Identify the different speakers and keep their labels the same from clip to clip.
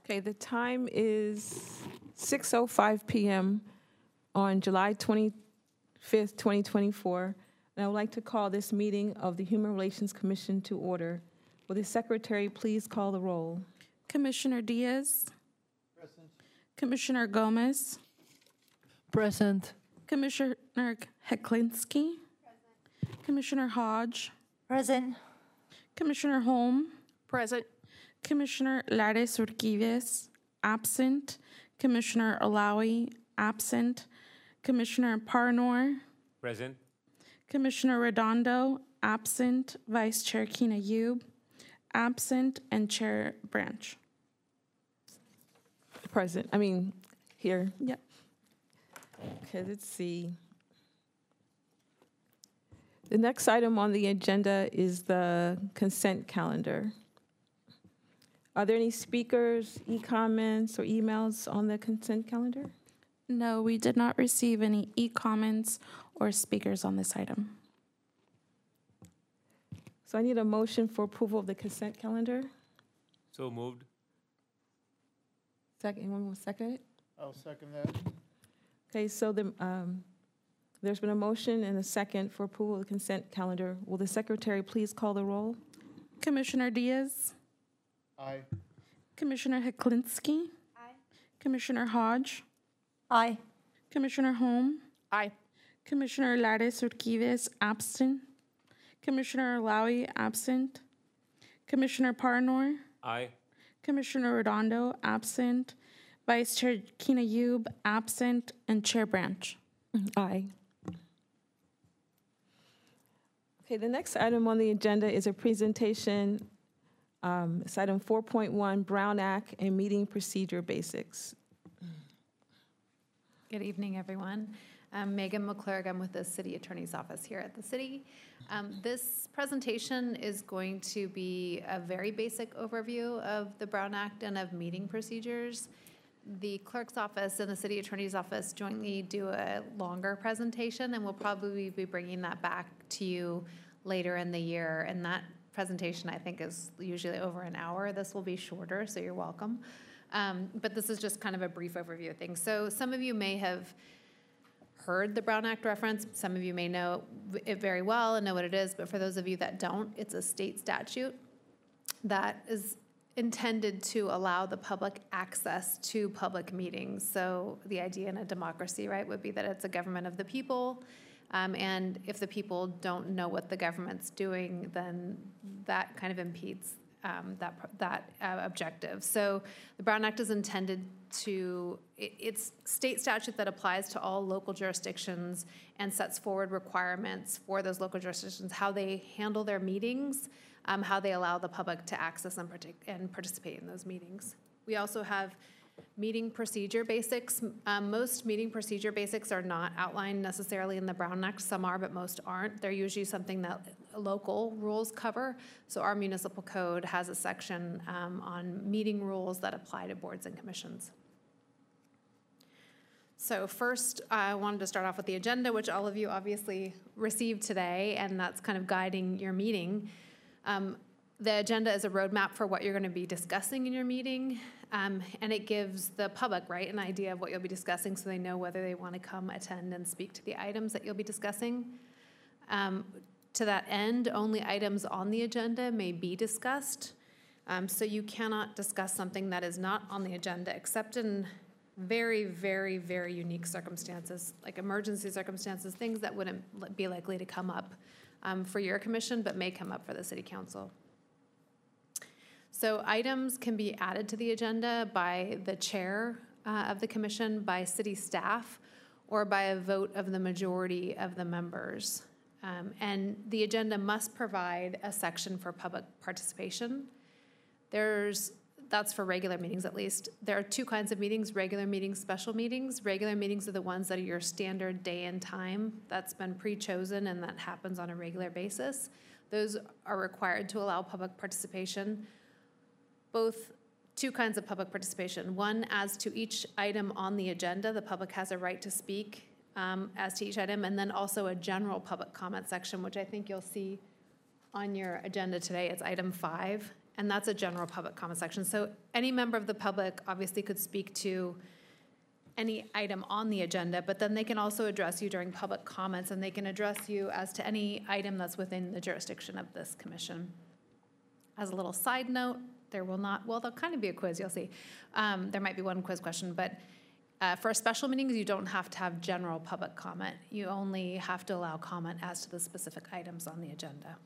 Speaker 1: Okay, the time is 6:05 p.m. on July 25th, 2024. And I would like to call this meeting of the Human Relations Commission to order. Will the secretary please call the roll?
Speaker 2: Commissioner Diaz. Present. Commissioner Gomez.
Speaker 3: Present.
Speaker 2: Commissioner Heklinski. Present. Commissioner Hodge.
Speaker 3: Present.
Speaker 2: Commissioner Holm.
Speaker 3: Present.
Speaker 2: Commissioner Lares Urquidez, absent. Commissioner Alawi, absent. Commissioner Parnor.
Speaker 4: Present.
Speaker 2: Commissioner Redondo, absent. Vice Chair Kina Youb, absent. And Chair Branch.
Speaker 1: Here.
Speaker 2: Yep.
Speaker 1: Okay, let's see. The next item on the agenda is the consent calendar. Are there any speakers, e-comments, or emails on the consent calendar?
Speaker 2: No, we did not receive any e-comments or speakers on this item.
Speaker 1: So I need a motion for approval of the consent calendar.
Speaker 4: So moved.
Speaker 1: Second, anyone will second it?
Speaker 5: I'll second that.
Speaker 1: Okay, so there's been a motion and a second for approval of the consent calendar. Will the secretary please call the roll?
Speaker 2: Commissioner Diaz.
Speaker 5: Aye.
Speaker 2: Commissioner Heklinski. Aye. Commissioner Hodge.
Speaker 3: Aye.
Speaker 2: Commissioner Holm.
Speaker 3: Aye.
Speaker 2: Commissioner Lares Urquidez, absent. Commissioner Alawi, absent. Commissioner Parnor.
Speaker 4: Aye.
Speaker 2: Commissioner Redondo, absent. Vice Chair Kina Youb, absent. And Chair Branch.
Speaker 1: Aye. Okay, the next item on the agenda is a presentation. It's item 4.1, Brown Act and Meeting Procedure Basics.
Speaker 6: Good evening, everyone. I'm Megan McClurg. I'm with the City Attorney's Office here at the city. This presentation is going to be a very basic overview of the Brown Act and of meeting procedures. The Clerk's Office and the City Attorney's Office jointly do a longer presentation, and we'll probably be bringing that back to you later in the year. And that presentation, I think, is usually over an hour. This will be shorter, so you're welcome. But this is just kind of a brief overview of things. So some of you may have heard the Brown Act reference. Some of you may know it very well and know what it is, but for those of you that don't, it's a state statute that is intended to allow the public access to public meetings. So the idea in a democracy, right, would be that it's a government of the people. And if the people don't know what the government's doing, then that kind of impedes that objective. So the Brown Act is intended to, it's state statute that applies to all local jurisdictions and sets forward requirements for those local jurisdictions, how they handle their meetings, how they allow the public to access and participate in those meetings. We also have meeting procedure basics. Most meeting procedure basics are not outlined necessarily in the Brown Act. Some are, but most aren't. They're usually something that local rules cover. So our municipal code has a section on meeting rules that apply to boards and commissions. So first, I wanted to start off with the agenda, which all of you obviously received today, and that's kind of guiding your meeting. The agenda is a roadmap for what you're going to be discussing in your meeting, and it gives the public, right, an idea of what you'll be discussing so they know whether they want to come attend and speak to the items that you'll be discussing. To that end, only items on the agenda may be discussed, so you cannot discuss something that is not on the agenda except in very, very, very unique circumstances, like emergency circumstances, things that wouldn't be likely to come up for your commission but may come up for the city council. So items can be added to the agenda by the chair of the commission, by city staff, or by a vote of the majority of the members. And the agenda must provide a section for public participation. That's for regular meetings at least. There are two kinds of meetings, regular meetings, special meetings. Regular meetings are the ones that are your standard day and time that's been pre-chosen and that happens on a regular basis. Those are required to allow public participation. Both two kinds of public participation. One, as to each item on the agenda, the public has a right to speak as to each item, and then also a general public comment section, which I think you'll see on your agenda today. It's item 5. And that's a general public comment section. So any member of the public obviously could speak to any item on the agenda, but then they can also address you during public comments, and they can address you as to any item that's within the jurisdiction of this commission. As a little side note, there will not, well, there'll kind of be a quiz, you'll see. There might be one quiz question, but for special meetings, you don't have to have general public comment. You only have to allow comment as to the specific items on the agenda.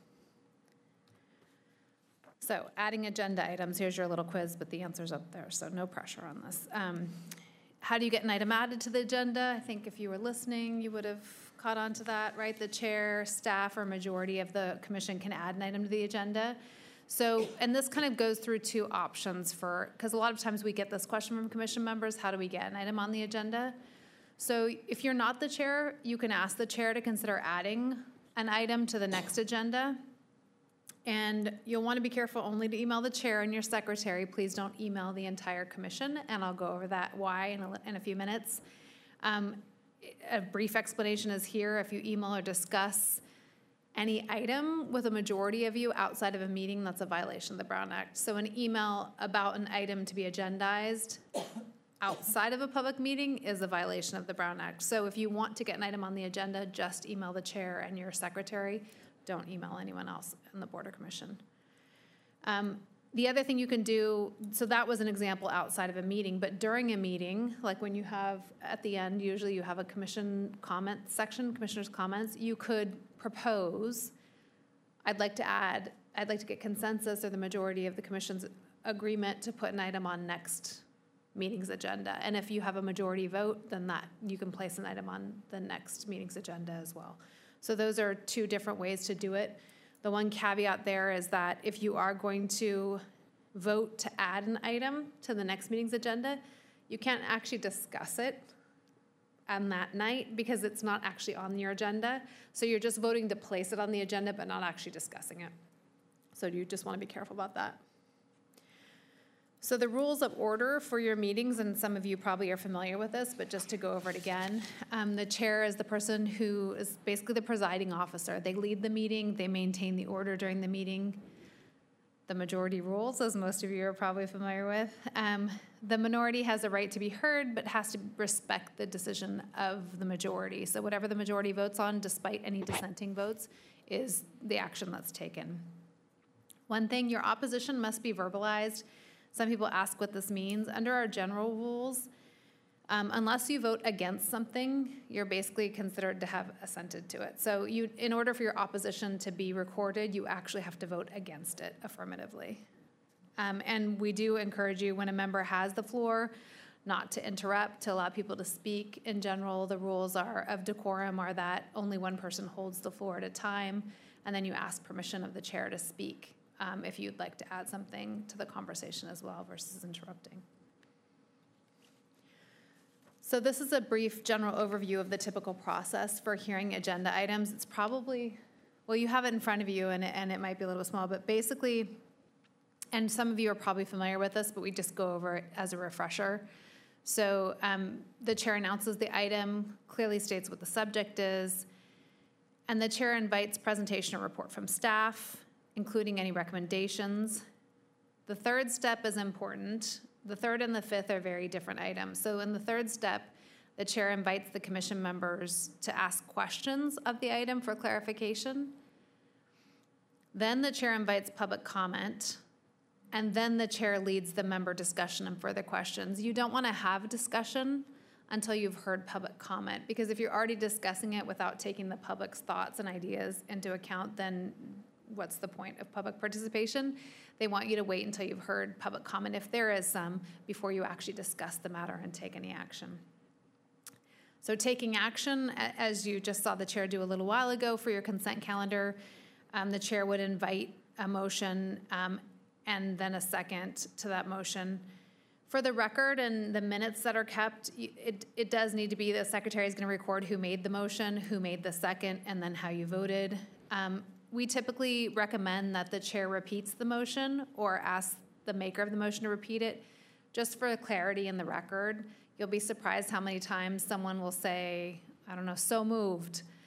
Speaker 6: So adding agenda items, here's your little quiz, but the answer's up there, so no pressure on this. How do you get an item added to the agenda? I think if you were listening, you would have caught on to that, right? The chair, staff, or majority of the commission can add an item to the agenda. So, and this kind of goes through two options for, because a lot of times we get this question from commission members, how do we get an item on the agenda? So if you're not the chair, you can ask the chair to consider adding an item to the next agenda. And you'll want to be careful only to email the chair and your secretary. Please don't email the entire commission, and I'll go over that why in a few minutes. A brief explanation is here. If you email or discuss any item with a majority of you outside of a meeting, that's a violation of the Brown Act. So an email about an item to be agendized outside of a public meeting is a violation of the Brown Act. So if you want to get an item on the agenda, just email the chair and your secretary. Don't email anyone else in the Board or Commission. The other thing you can do, so that was an example outside of a meeting, but during a meeting, like when you have, at the end, usually you have a commission comment section, commissioners' comments, you could propose, I'd like to get consensus or the majority of the commission's agreement to put an item on next meeting's agenda. And if you have a majority vote, then that you can place an item on the next meeting's agenda as well. So those are two different ways to do it. The one caveat there is that if you are going to vote to add an item to the next meeting's agenda, you can't actually discuss it on that night because it's not actually on your agenda. So you're just voting to place it on the agenda but not actually discussing it. So you just want to be careful about that. So the rules of order for your meetings, and some of you probably are familiar with this, but just to go over it again, the chair is the person who is basically the presiding officer. They lead the meeting, they maintain the order during the meeting. The majority rules, as most of you are probably familiar with. The minority has a right to be heard, but has to respect the decision of the majority. So whatever the majority votes on, despite any dissenting votes, is the action that's taken. One thing, your opposition must be verbalized. Some people ask what this means. Under our general rules, unless you vote against something, you're basically considered to have assented to it. So in order for your opposition to be recorded, you actually have to vote against it affirmatively. And we do encourage you, when a member has the floor, not to interrupt, to allow people to speak. In general, the rules of decorum are that only one person holds the floor at a time, and then you ask permission of the chair to speak. If you'd like to add something to the conversation as well versus interrupting. So this is a brief general overview of the typical process for hearing agenda items. It's probably, well, you have it in front of you and it might be a little small, but basically, and some of you are probably familiar with this, but we just go over it as a refresher. So the chair announces the item, clearly states what the subject is, and the chair invites presentation or report from staff, including any recommendations. The third step is important. The third and the fifth are very different items. So in the third step, the chair invites the commission members to ask questions of the item for clarification. Then the chair invites public comment, and then the chair leads the member discussion and further questions. You don't want to have a discussion until you've heard public comment, because if you're already discussing it without taking the public's thoughts and ideas into account, then what's the point of public participation? They want you to wait until you've heard public comment, if there is some, before you actually discuss the matter and take any action. So taking action, as you just saw the chair do a little while ago for your consent calendar, the chair would invite a motion and then a second to that motion. For the record and the minutes that are kept, it does need to be the secretary is going to record who made the motion, who made the second, and then how you voted. We typically recommend that the chair repeats the motion or asks the maker of the motion to repeat it, just for clarity in the record. You'll be surprised how many times someone will say, I don't know, so moved,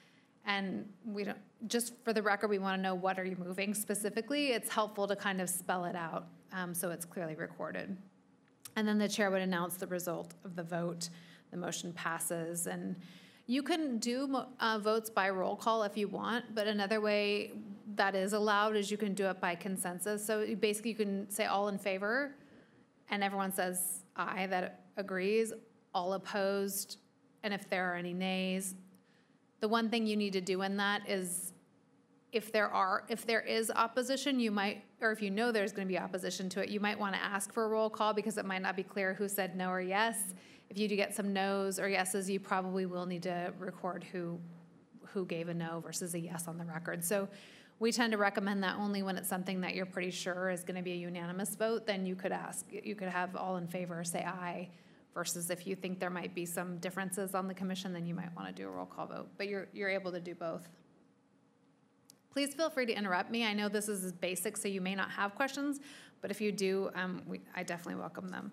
Speaker 6: And we don't, just for the record, we want to know what are you moving specifically. It's helpful to kind of spell it out so it's clearly recorded. And then the chair would announce the result of the vote. The motion passes. And you can do votes by roll call if you want, but another way that is allowed is you can do it by consensus. So basically you can say all in favor, and everyone says aye, that agrees, all opposed, and if there are any nays. The one thing you need to do in that is if there is opposition, you might, or if you know there's going to be opposition to it, you might want to ask for a roll call because it might not be clear who said no or yes. If you do get some no's or yeses, you probably will need to record who gave a no versus a yes on the record. So we tend to recommend that only when it's something that you're pretty sure is going to be a unanimous vote, then you could have all in favor say aye, versus if you think there might be some differences on the commission, then you might want to do a roll call vote. But you're able to do both. Please feel free to interrupt me. I know this is basic, so you may not have questions, but if you do, I definitely welcome them.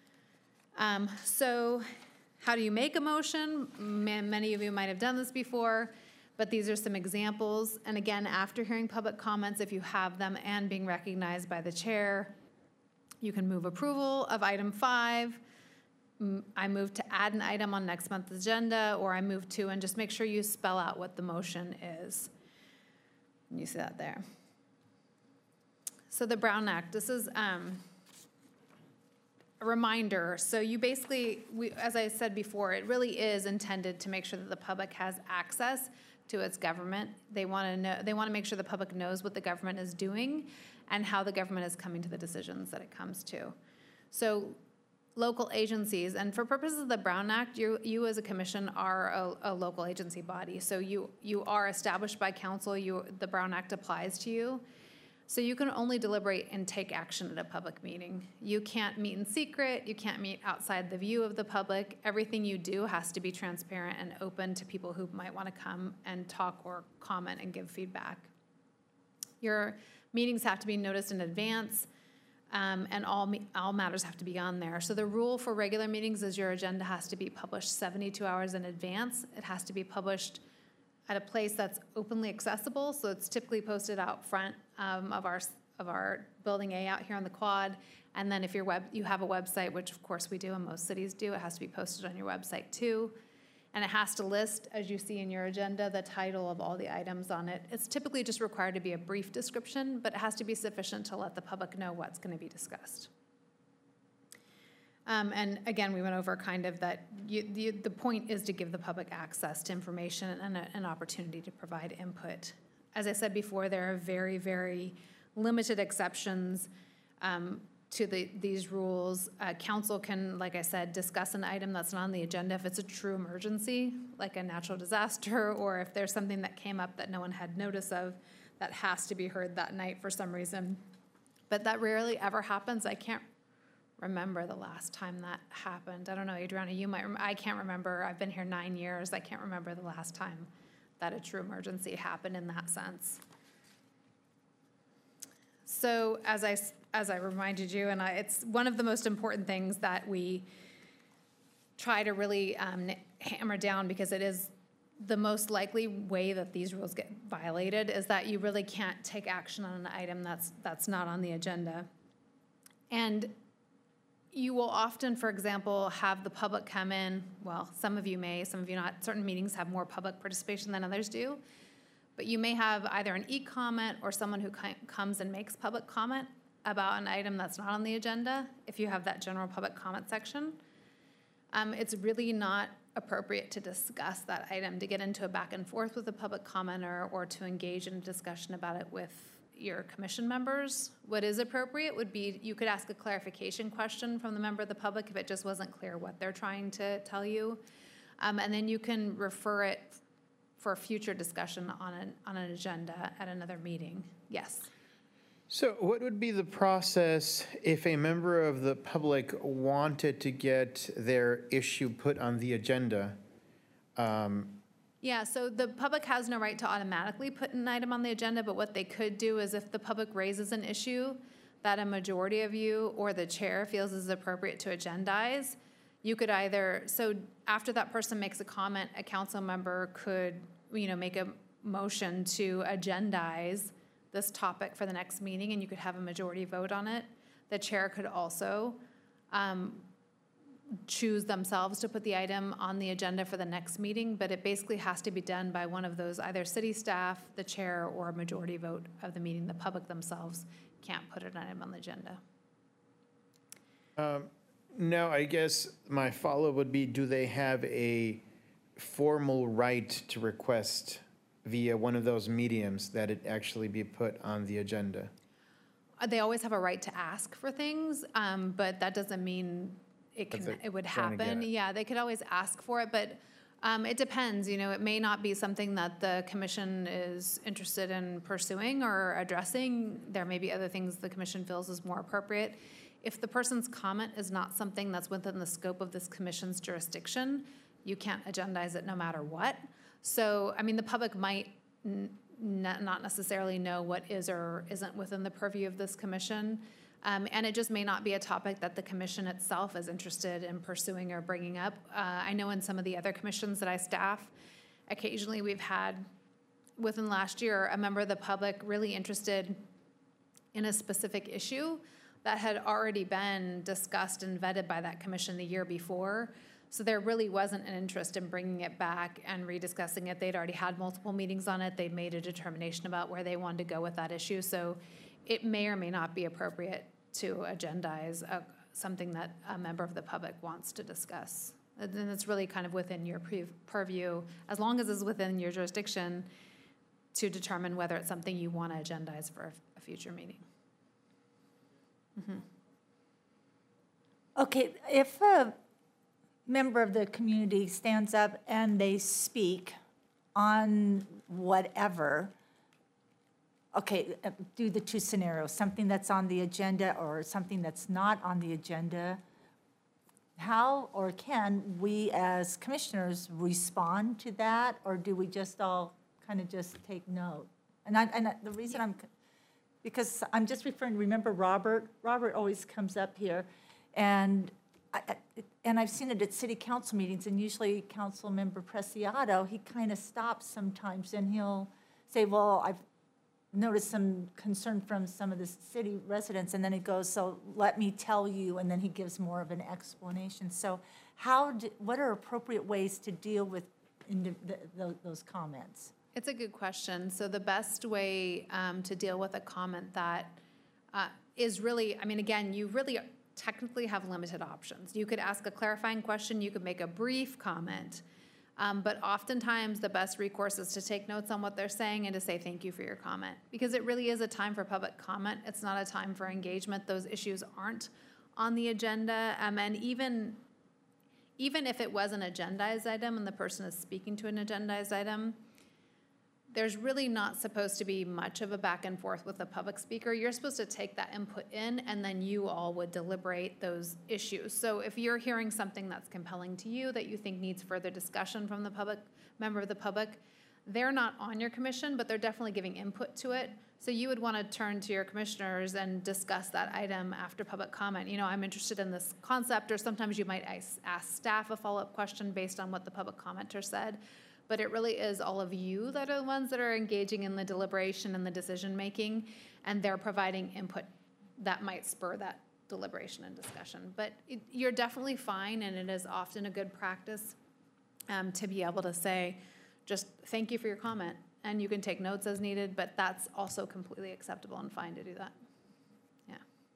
Speaker 6: So how do you make a motion? Many of you might have done this before, but these are some examples. And again, after hearing public comments, if you have them and being recognized by the chair, you can move approval of item 5. I move to add an item on next month's agenda, or I move to, and just make sure you spell out what the motion is. You see that there. So the Brown Act, this is a reminder. So you basically, as I said before, it really is intended to make sure that the public has access to its government. They want to make sure the public knows what the government is doing and how the government is coming to the decisions that it comes to. So local agencies, and for purposes of the Brown Act, you as a commission are a local agency body. So you are established by council. The Brown Act applies to you. So you can only deliberate and take action at a public meeting. You can't meet in secret. You can't meet outside the view of the public. Everything you do has to be transparent and open to people who might want to come and talk or comment and give feedback. Your meetings have to be noticed in advance. And all matters have to be on there. So the rule for regular meetings is your agenda has to be published 72 hours in advance. It has to be published at a place that's openly accessible. So it's typically posted out front of our building A out here on the quad. And then if you have a website, which of course we do and most cities do, it has to be posted on your website too. And it has to list, as you see in your agenda, the title of all the items on it. It's typically just required to be a brief description, but it has to be sufficient to let the public know what's going to be discussed. And again, we went over kind of that the point is to give the public access to information and an opportunity to provide input. As I said before, there are very, very limited exceptions to these rules. Council can, like I said, discuss an item that's not on the agenda if it's a true emergency, like a natural disaster, or if there's something that came up that no one had notice of that has to be heard that night for some reason. But that rarely ever happens. I can't remember the last time that happened. I don't know, Adriana, you might I can't remember. I've been here 9 years. I can't remember the last time that a true emergency happened in that sense. So as I reminded you, and it's one of the most important things that we try to really hammer down, because it is the most likely way that these rules get violated, is that you really can't take action on an item that's not on the agenda. And you will often, for example, have the public come in. Well, some of you may, some of you not. Certain meetings have more public participation than others do. But you may have either an e-comment or someone who comes and makes public comment about an item that's not on the agenda, if you have that general public comment section. It's really not appropriate to discuss that item, to get into a back and forth with a public commenter or to engage in a discussion about it with your commission members. What is appropriate would be you could ask a clarification question from the member of the public if it just wasn't clear what they're trying to tell you. And then you can refer it for future discussion on an agenda at another meeting. Yes.
Speaker 5: So what would be the process if a member of the public wanted to get their issue put on the agenda?
Speaker 6: Yeah, so the public has no right to automatically put an item on the agenda, but what they could do is if the public raises an issue that a majority of you or the chair feels is appropriate to agendize, You could either, so after that person makes a comment, a council member could, make a motion to agendize this topic for the next meeting, and you could have a majority vote on it. The chair could also choose themselves to put the item on the agenda for the next meeting, but it basically has to be done by one of those, either city staff, the chair, or a majority vote of the meeting. The public themselves can't put an item on the agenda.
Speaker 5: No, I guess my follow-up would be, do they have a formal right to request via one of those mediums that it actually be put on the agenda?
Speaker 6: They always have a right to ask for things, but that doesn't mean it would
Speaker 5: trying to get
Speaker 6: happen.
Speaker 5: it.
Speaker 6: Yeah, they could always ask for it, but it depends. It may not be something that the commission is interested in pursuing or addressing. There may be other things the commission feels is more appropriate. If the person's comment is not something that's within the scope of this commission's jurisdiction, you can't agendize it no matter what. So, the public might not necessarily know what is or isn't within the purview of this commission. And it just may not be a topic that the commission itself is interested in pursuing or bringing up. I know in some of the other commissions that I staff, occasionally we've had, within last year, a member of the public really interested in a specific issue that had already been discussed and vetted by that commission the year before. So there really wasn't an interest in bringing it back and rediscussing it. They'd already had multiple meetings on it. They made a determination about where they wanted to go with that issue. So it may or may not be appropriate to agendize something that a member of the public wants to discuss. And then it's really kind of within your purview, as long as it's within your jurisdiction, to determine whether it's something you want to agendize for a future meeting.
Speaker 3: Okay, if a member of the community stands up and they speak on whatever, okay, do the two scenarios, something that's on the agenda or something that's not on the agenda, how or can we as commissioners respond to that, or do we just all kind of just take note? And the reason because I'm just referring, remember Robert? Robert always comes up here, and I've seen it at city council meetings, and usually Council Member Preciado, he kind of stops sometimes, and he'll say, well, I've noticed some concern from some of the city residents, and then he goes, so let me tell you, and then he gives more of an explanation. So what are appropriate ways to deal with those comments?
Speaker 6: It's a good question. So the best way to deal with a comment that is really, again, you really technically have limited options. You could ask a clarifying question, you could make a brief comment, but oftentimes the best recourse is to take notes on what they're saying and to say thank you for your comment, because it really is a time for public comment. It's not a time for engagement. Those issues aren't on the agenda, and even if it was an agendized item and the person is speaking to an agendized item, there's really not supposed to be much of a back and forth with the public speaker. You're supposed to take that input in, and then you all would deliberate those issues. So if you're hearing something that's compelling to you that you think needs further discussion from the member of the public, they're not on your commission, but they're definitely giving input to it. So you would want to turn to your commissioners and discuss that item after public comment. I'm interested in this concept, or sometimes you might ask staff a follow-up question based on what the public commenter said. But it really is all of you that are the ones that are engaging in the deliberation and the decision-making, and they're providing input that might spur that deliberation and discussion. But you're definitely fine, and it is often a good practice to be able to say, just thank you for your comment, and you can take notes as needed, but that's also completely acceptable and fine to do that. Yeah.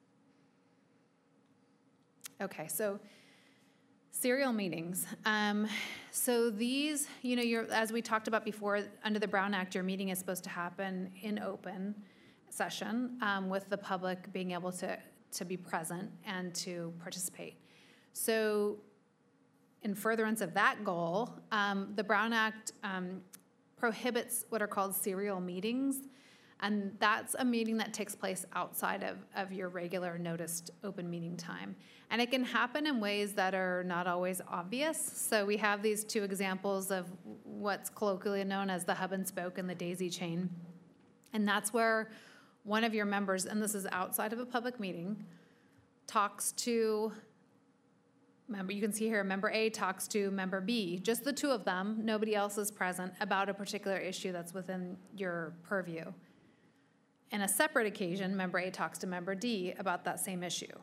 Speaker 6: Okay, so serial meetings. So these, as we talked about before, under the Brown Act, your meeting is supposed to happen in open session with the public being able to be present and to participate. So in furtherance of that goal, the Brown Act prohibits what are called serial meetings. And that's a meeting that takes place outside of your regular noticed open meeting time. And it can happen in ways that are not always obvious. So we have these two examples of what's colloquially known as the hub and spoke and the daisy chain. And that's where one of your members, and this is outside of a public meeting, talks to you can see here, member A talks to member B, just the two of them, nobody else is present, about a particular issue that's within your purview. In a separate occasion, member A talks to member D about that same issue.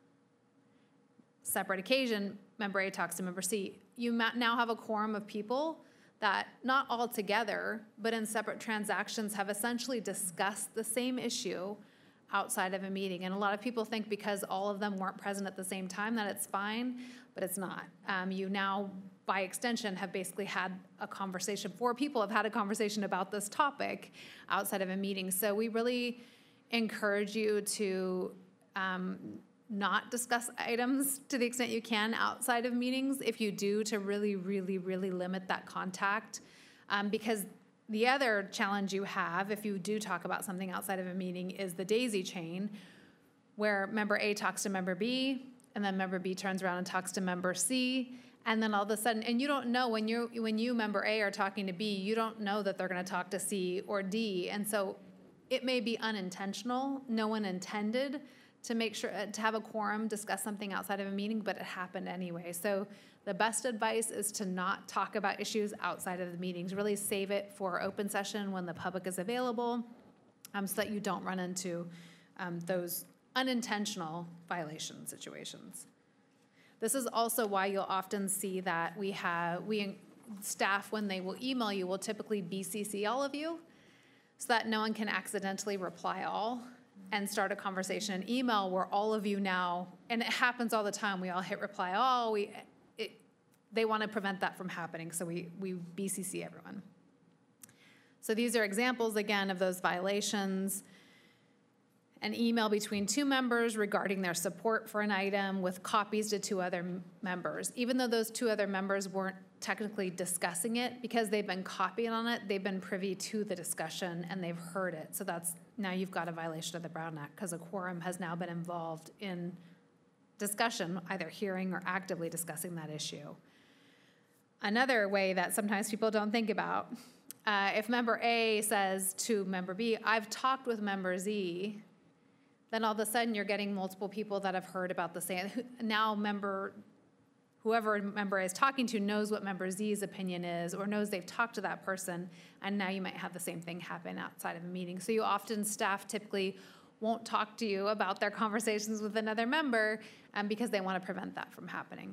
Speaker 6: Separate occasion, member A talks to member C. You now have a quorum of people that, not all together, but in separate transactions, have essentially discussed the same issue outside of a meeting. And a lot of people think because all of them weren't present at the same time that it's fine, but it's not. You now, by extension, have basically had a conversation. 4 people have had a conversation about this topic outside of a meeting. So we really encourage you to not discuss items to the extent you can outside of meetings. If you do, to really, really, really limit that contact. Because the other challenge you have, if you do talk about something outside of a meeting, is the daisy chain, where member A talks to member B, and then member B turns around and talks to member C, and then all of a sudden, and you don't know when you member A are talking to B, you don't know that they're going to talk to C or D, and so it may be unintentional. No one intended to make sure to have a quorum discuss something outside of a meeting, but it happened anyway. So the best advice is to not talk about issues outside of the meetings. Really save it for open session when the public is available, so that you don't run into those unintentional violation situations. This is also why you'll often see that staff, when they will email you, will typically BCC all of you, so that no one can accidentally reply all and start a conversation in email where all of you now, and it happens all the time, we all hit reply all, they want to prevent that from happening, so we BCC everyone. So these are examples, again, of those violations. An email between 2 members regarding their support for an item with copies to 2 other members. Even though those 2 other members weren't technically discussing it, because they've been copied on it, they've been privy to the discussion and they've heard it. So now you've got a violation of the Brown Act, because a quorum has now been involved in discussion, either hearing or actively discussing that issue. Another way that sometimes people don't think about, if member A says to member B, I've talked with member Z, then all of a sudden you're getting multiple people that have heard about the same. Now whoever member A is talking to knows what member Z's opinion is, or knows they've talked to that person, and now you might have the same thing happen outside of a meeting. So staff typically won't talk to you about their conversations with another member because they want to prevent that from happening.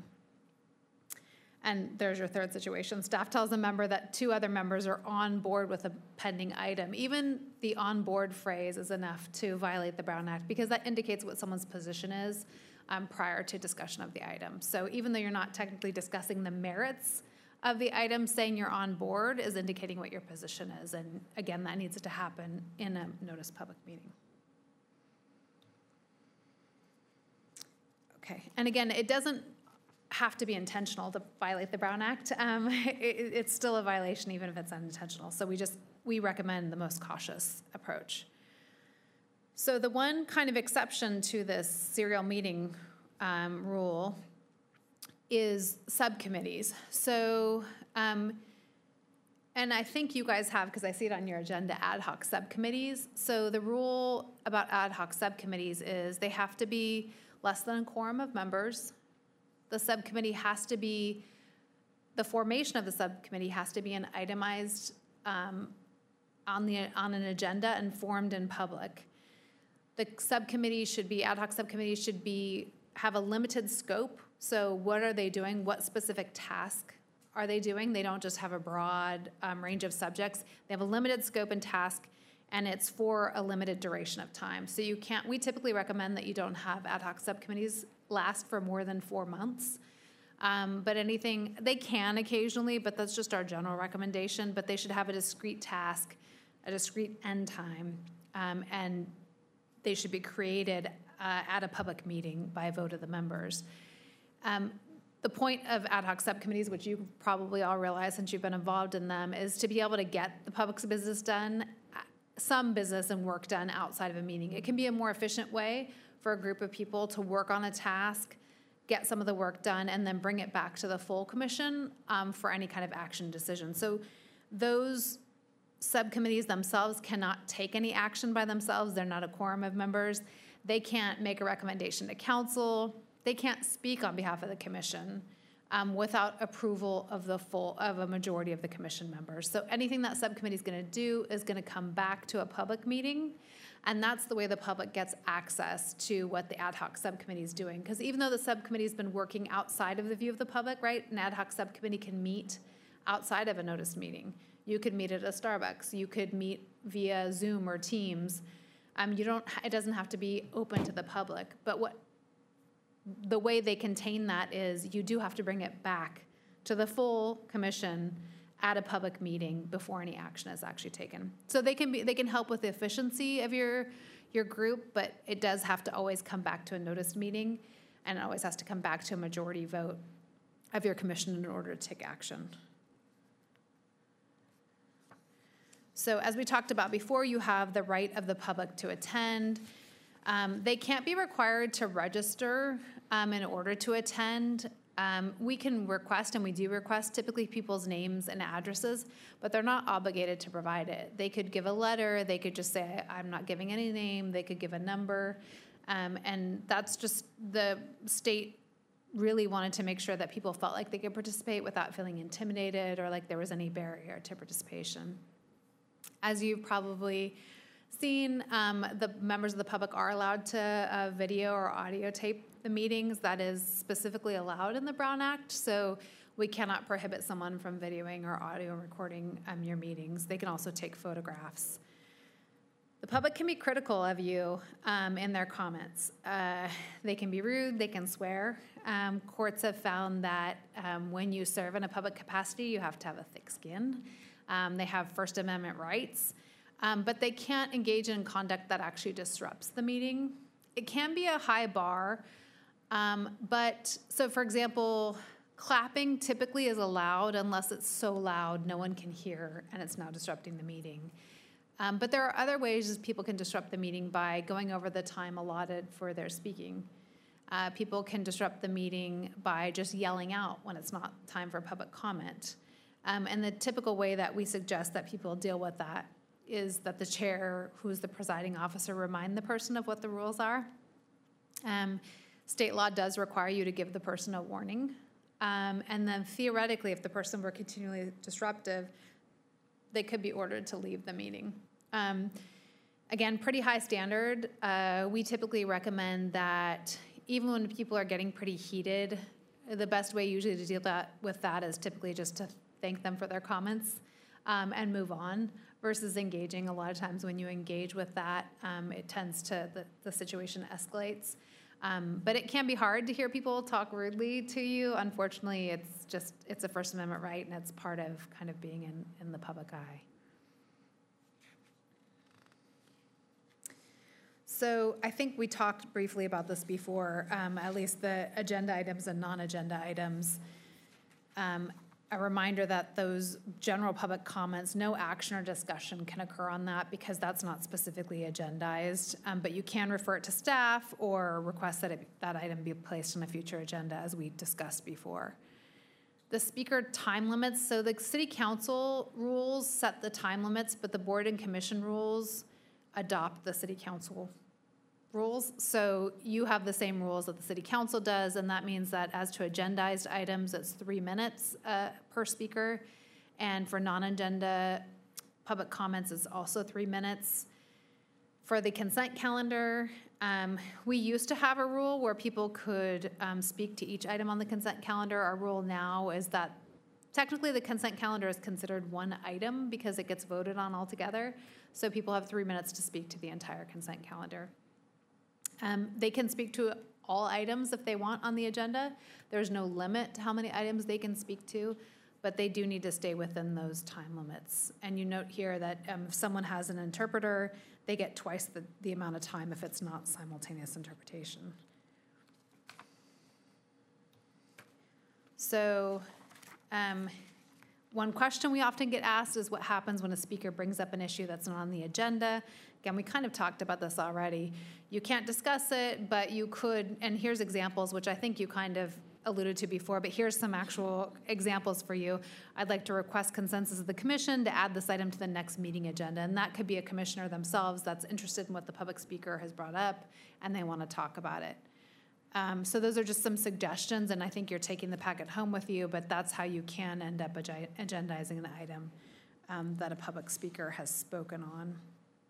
Speaker 6: And there's your third situation. Staff tells a member that 2 other members are on board with a pending item. Even the on board phrase is enough to violate the Brown Act, because that indicates what someone's position is prior to discussion of the item. So even though you're not technically discussing the merits of the item, saying you're on board is indicating what your position is. And again, that needs to happen in a notice public meeting. Okay, and again, it doesn't have to be intentional to violate the Brown Act. It's still a violation even if it's unintentional. So we recommend the most cautious approach. So the one kind of exception to this serial meeting rule is subcommittees. So, and I think you guys have, because I see it on your agenda, ad hoc subcommittees. So the rule about ad hoc subcommittees is they have to be less than a quorum of members. The subcommittee has to be, the formation of the subcommittee has to be an itemized on an agenda and formed in public. The subcommittee should be, ad hoc subcommittees should have a limited scope. So what are they doing? What specific task are they doing? They don't just have a broad range of subjects. They have a limited scope and task, and it's for a limited duration of time. So we typically recommend that you don't have ad hoc subcommittees last for more than 4 months. But they can occasionally, but that's just our general recommendation. But they should have a discrete task, a discrete end time, and they should be created at a public meeting by a vote of the members. The point of ad hoc subcommittees, which you probably all realize since you've been involved in them, is to be able to get the public's business done, some business and work done outside of a meeting. It can be a more efficient way for a group of people to work on a task, get some of the work done, and then bring it back to the full commission for any kind of action decision. So those subcommittees themselves cannot take any action by themselves. They're not a quorum of members. They can't make a recommendation to council. they can't speak on behalf of the commission without approval of of a majority of the commission members. So anything that subcommittee is going to do is going to come back to a public meeting, and that's the way the public gets access to what the ad hoc subcommittee is doing. Because even though the subcommittee has been working outside of the view of the public, right, an ad hoc subcommittee can meet outside of a noticed meeting. You could meet at a Starbucks. You could meet via Zoom or Teams. It doesn't have to be open to the public. But the way they contain that is you do have to bring it back to the full commission at a public meeting before any action is actually taken. So they can help with the efficiency of your group, but it does have to always come back to a noticed meeting, and it always has to come back to a majority vote of your commission in order to take action. So as we talked about before, you have the right of the public to attend. They can't be required to register in order to attend. We can request, and we do request, typically people's names and addresses, but they're not obligated to provide it. They could give a letter. They could just say, I'm not giving any name. They could give a number. And that's just the state really wanted to make sure that people felt like they could participate without feeling intimidated or like there was any barrier to participation. As you've probably seen, the members of the public are allowed to video or audio tape the meetings. That is specifically allowed in the Brown Act, so we cannot prohibit someone from videoing or audio recording your meetings. They can also take photographs. The public can be critical of you in their comments. They can be rude, they can swear. Courts have found that when you serve in a public capacity, you have to have a thick skin. They have First Amendment rights, but they can't engage in conduct that actually disrupts the meeting. It can be a high bar, so for example, clapping typically is allowed unless it's so loud no one can hear and it's now disrupting the meeting. But there are other ways people can disrupt the meeting by going over the time allotted for their speaking. People can disrupt the meeting by just yelling out when it's not time for public comment. And the typical way that we suggest that people deal with that is that the chair, who's the presiding officer, remind the person of what the rules are. State law does require you to give the person a warning. And then theoretically, if the person were continually disruptive, they could be ordered to leave the meeting. Again, pretty high standard. We typically recommend that even when people are getting pretty heated, the best way usually to deal with that is typically just to thank them for their comments and move on, versus engaging. A lot of times when you engage with that, it tends to, the situation escalates. But it can be hard to hear people talk rudely to you. Unfortunately, it's a First Amendment right, and it's part of kind of being in the public eye. So I think we talked briefly about this before, at least the agenda items and non-agenda items. A reminder that those general public comments, no action or discussion can occur on that because that's not specifically agendized, but you can refer it to staff or request that that item be placed on a future agenda, as we discussed before. The speaker time limits, so the city council rules set the time limits, but the board and commission rules adopt the city council rules. So you have the same rules that the city council does, and that means that as to agendized items, it's 3 minutes per speaker. And for non-agenda public comments, it's also 3 minutes. For the consent calendar, we used to have a rule where people could speak to each item on the consent calendar. Our rule now is that technically the consent calendar is considered one item because it gets voted on all together. So people have 3 minutes to speak to the entire consent calendar. They can speak to all items if they want on the agenda. There's no limit to how many items they can speak to, but they do need to stay within those time limits. And you note here that if someone has an interpreter, they get twice the amount of time if it's not simultaneous interpretation. So one question we often get asked is what happens when a speaker brings up an issue that's not on the agenda. Again, we kind of talked about this already. You can't discuss it, but you could, and here's examples, which I think you kind of alluded to before, but here's some actual examples for you. I'd like to request consensus of the commission to add this item to the next meeting agenda, and that could be a commissioner themselves that's interested in what the public speaker has brought up, and they want to talk about it. So those are just some suggestions, and I think you're taking the packet home with you, but that's how you can end up agendizing the item that a public speaker has spoken on.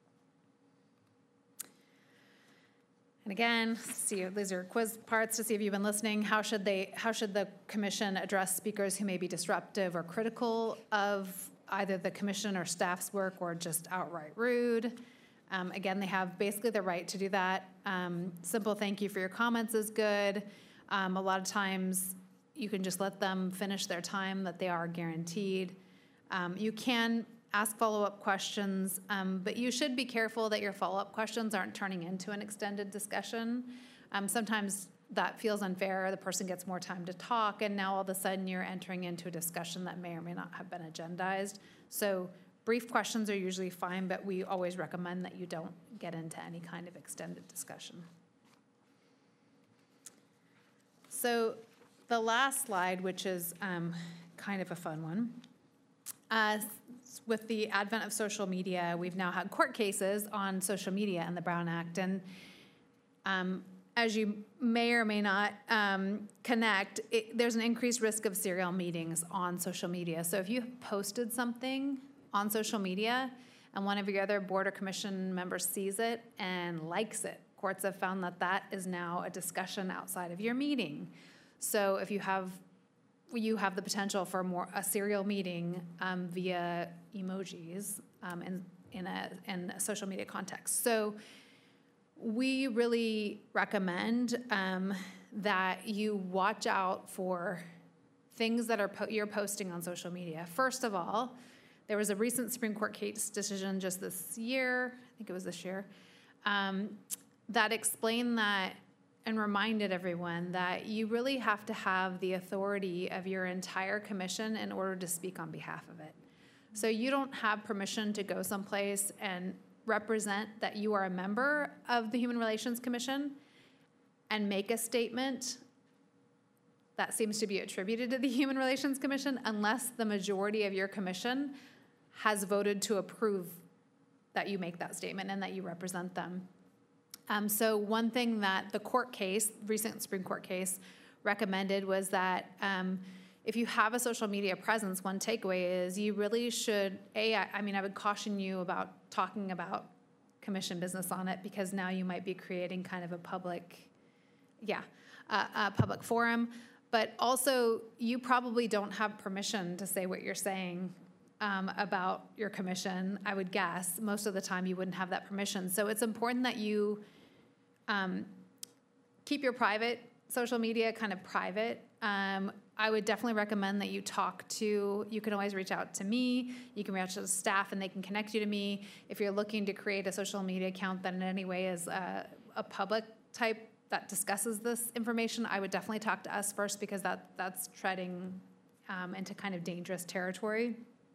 Speaker 6: And again, see, these are quiz parts to see if you've been listening. How should the commission address speakers who may be disruptive or critical of either the commission or staff's work, or just outright rude? Again, they have basically the right to do that. Simple thank you for your comments is good. A lot of times you can just let them finish their time that they are guaranteed. You can ask follow-up questions, but you should be careful that your follow-up questions aren't turning into an extended discussion. Sometimes that feels unfair. The person gets more time to talk, and now all of a sudden you're entering into a discussion that may or may not have been agendized. So brief questions are usually fine, but we always recommend that you don't get into any kind of extended discussion. So the last slide, which is kind of a fun one. With the advent of social media, we've now had court cases on social media and the Brown Act. And as you may or may not connect, there's an increased risk of serial meetings on social media. So if you posted something on social media and one of your other board or commission members sees it and likes it, courts have found that that is now a discussion outside of your meeting. So if you have the potential for a serial meeting via emojis in a social media context. So we really recommend that you watch out for things that you're posting on social media. First of all, there was a recent Supreme Court case decision just this year, I think it was this year, that explained that and reminded everyone that you really have to have the authority of your entire commission in order to speak on behalf of it. So you don't have permission to go someplace and represent that you are a member of the Human Relations Commission and make a statement that seems to be attributed to the Human Relations Commission unless the majority of your commission has voted to approve that you make that statement and that you represent them. So one thing that the court case, recent Supreme Court case, recommended was that if you have a social media presence, one takeaway is you really should, I would caution you about talking about commission business on it, because now you might be creating kind of a public forum. But also, you probably don't have permission to say what you're saying about your commission, I would guess. Most of the time you wouldn't have that permission. So it's important that you keep your private social media kind of private. I would definitely recommend that you you can always reach out to me, you can reach out to the staff and they can connect you to me. If you're looking to create a social media account that in any way is a public type that discusses this information, I would definitely talk to us first, because that's treading into kind of dangerous territory.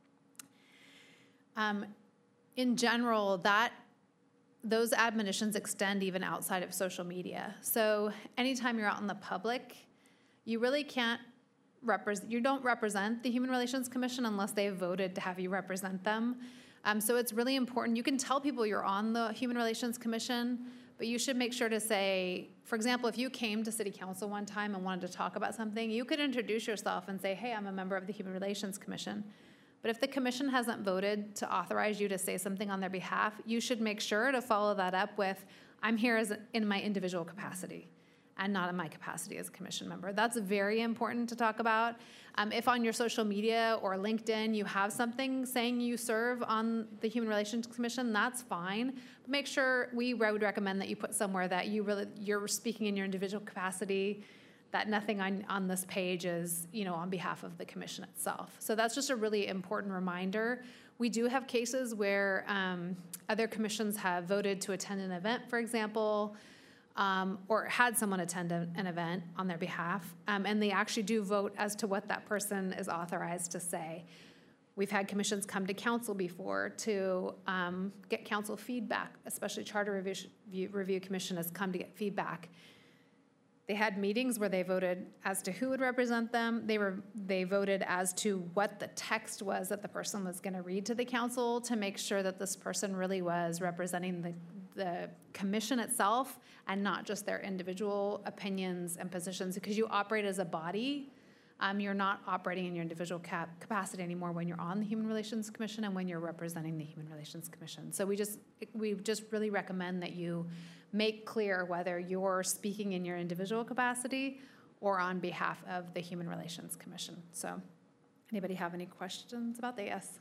Speaker 6: In general, those admonitions extend even outside of social media. So anytime you're out in the public, you really can't you don't represent the Human Relations Commission unless they've voted to have you represent them. So it's really important. You can tell people you're on the Human Relations Commission, but you should make sure to say, for example, if you came to City Council one time and wanted to talk about something, you could introduce yourself and say, hey, I'm a member of the Human Relations Commission. But if the commission hasn't voted to authorize you to say something on their behalf, you should make sure to follow that up with, I'm here in my individual capacity and not in my capacity as a commission member. That's very important to talk about. If on your social media or LinkedIn you have something saying you serve on the Human Relations Commission, that's fine. But make sure, we would recommend that you put somewhere that you're speaking in your individual capacity, that nothing on this page is, on behalf of the commission itself. So that's just a really important reminder. We do have cases where other commissions have voted to attend an event, for example, or had someone attend an event on their behalf, and they actually do vote as to what that person is authorized to say. We've had commissions come to council before to get council feedback, especially Charter Review Commission has come to get feedback. They had meetings where they voted as to who would represent them. They voted as to what the text was that the person was going to read to the council to make sure that this person really was representing the commission itself and not just their individual opinions and positions, because you operate as a body. You're not operating in your individual capacity anymore when you're on the Human Relations Commission and when you're representing the Human Relations Commission. So we just really recommend that you make clear whether you're speaking in your individual capacity or on behalf of the Human Relations Commission. So anybody have any questions about that? Yes.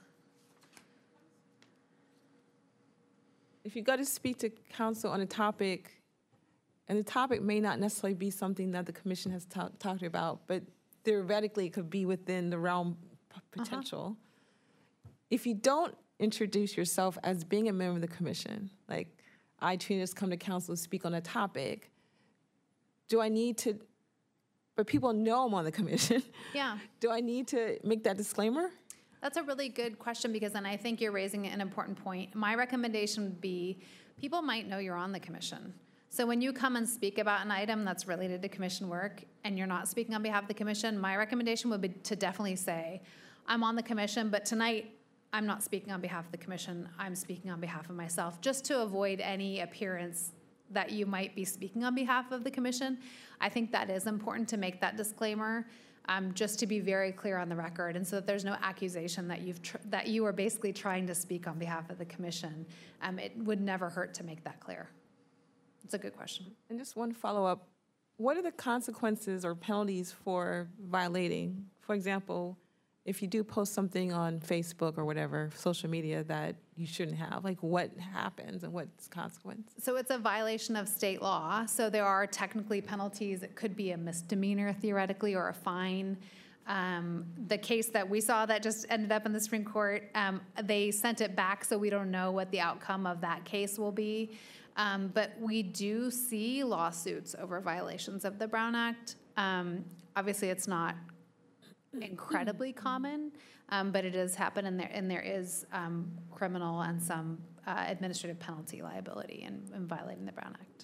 Speaker 1: If you go to speak to council on a topic, and the topic may not necessarily be something that the commission has talked about, but theoretically it could be within the realm potential. If you don't introduce yourself as being a member of the commission, like I, Trina, just come to council to speak on a topic, do I need to, but people know I'm on the commission.
Speaker 6: Yeah.
Speaker 1: Do I need to make that disclaimer?
Speaker 6: That's a really good question, because then I think you're raising an important point. My recommendation would be people might know you're on the commission. So when you come and speak about an item that's related to commission work and you're not speaking on behalf of the commission, my recommendation would be to definitely say, I'm on the commission, but tonight I'm not speaking on behalf of the commission. I'm speaking on behalf of myself, just to avoid any appearance that you might be speaking on behalf of the commission. I think that is important to make that disclaimer, just to be very clear on the record, and so that there's no accusation that that you are basically trying to speak on behalf of the commission. It would never hurt to make that clear. It's a good question.
Speaker 1: And just one follow-up. What are the consequences or penalties for violating? For example, if you do post something on Facebook or whatever, social media that you shouldn't have, like what happens and what's the consequence?
Speaker 6: So it's a violation of state law. So there are technically penalties. It could be a misdemeanor theoretically or a fine. The case that we saw that just ended up in the Supreme Court, they sent it back, so we don't know what the outcome of that case will be. But we do see lawsuits over violations of the Brown Act. Obviously, it's not incredibly common, but it does happen, and there is criminal and some administrative penalty liability in violating the Brown Act.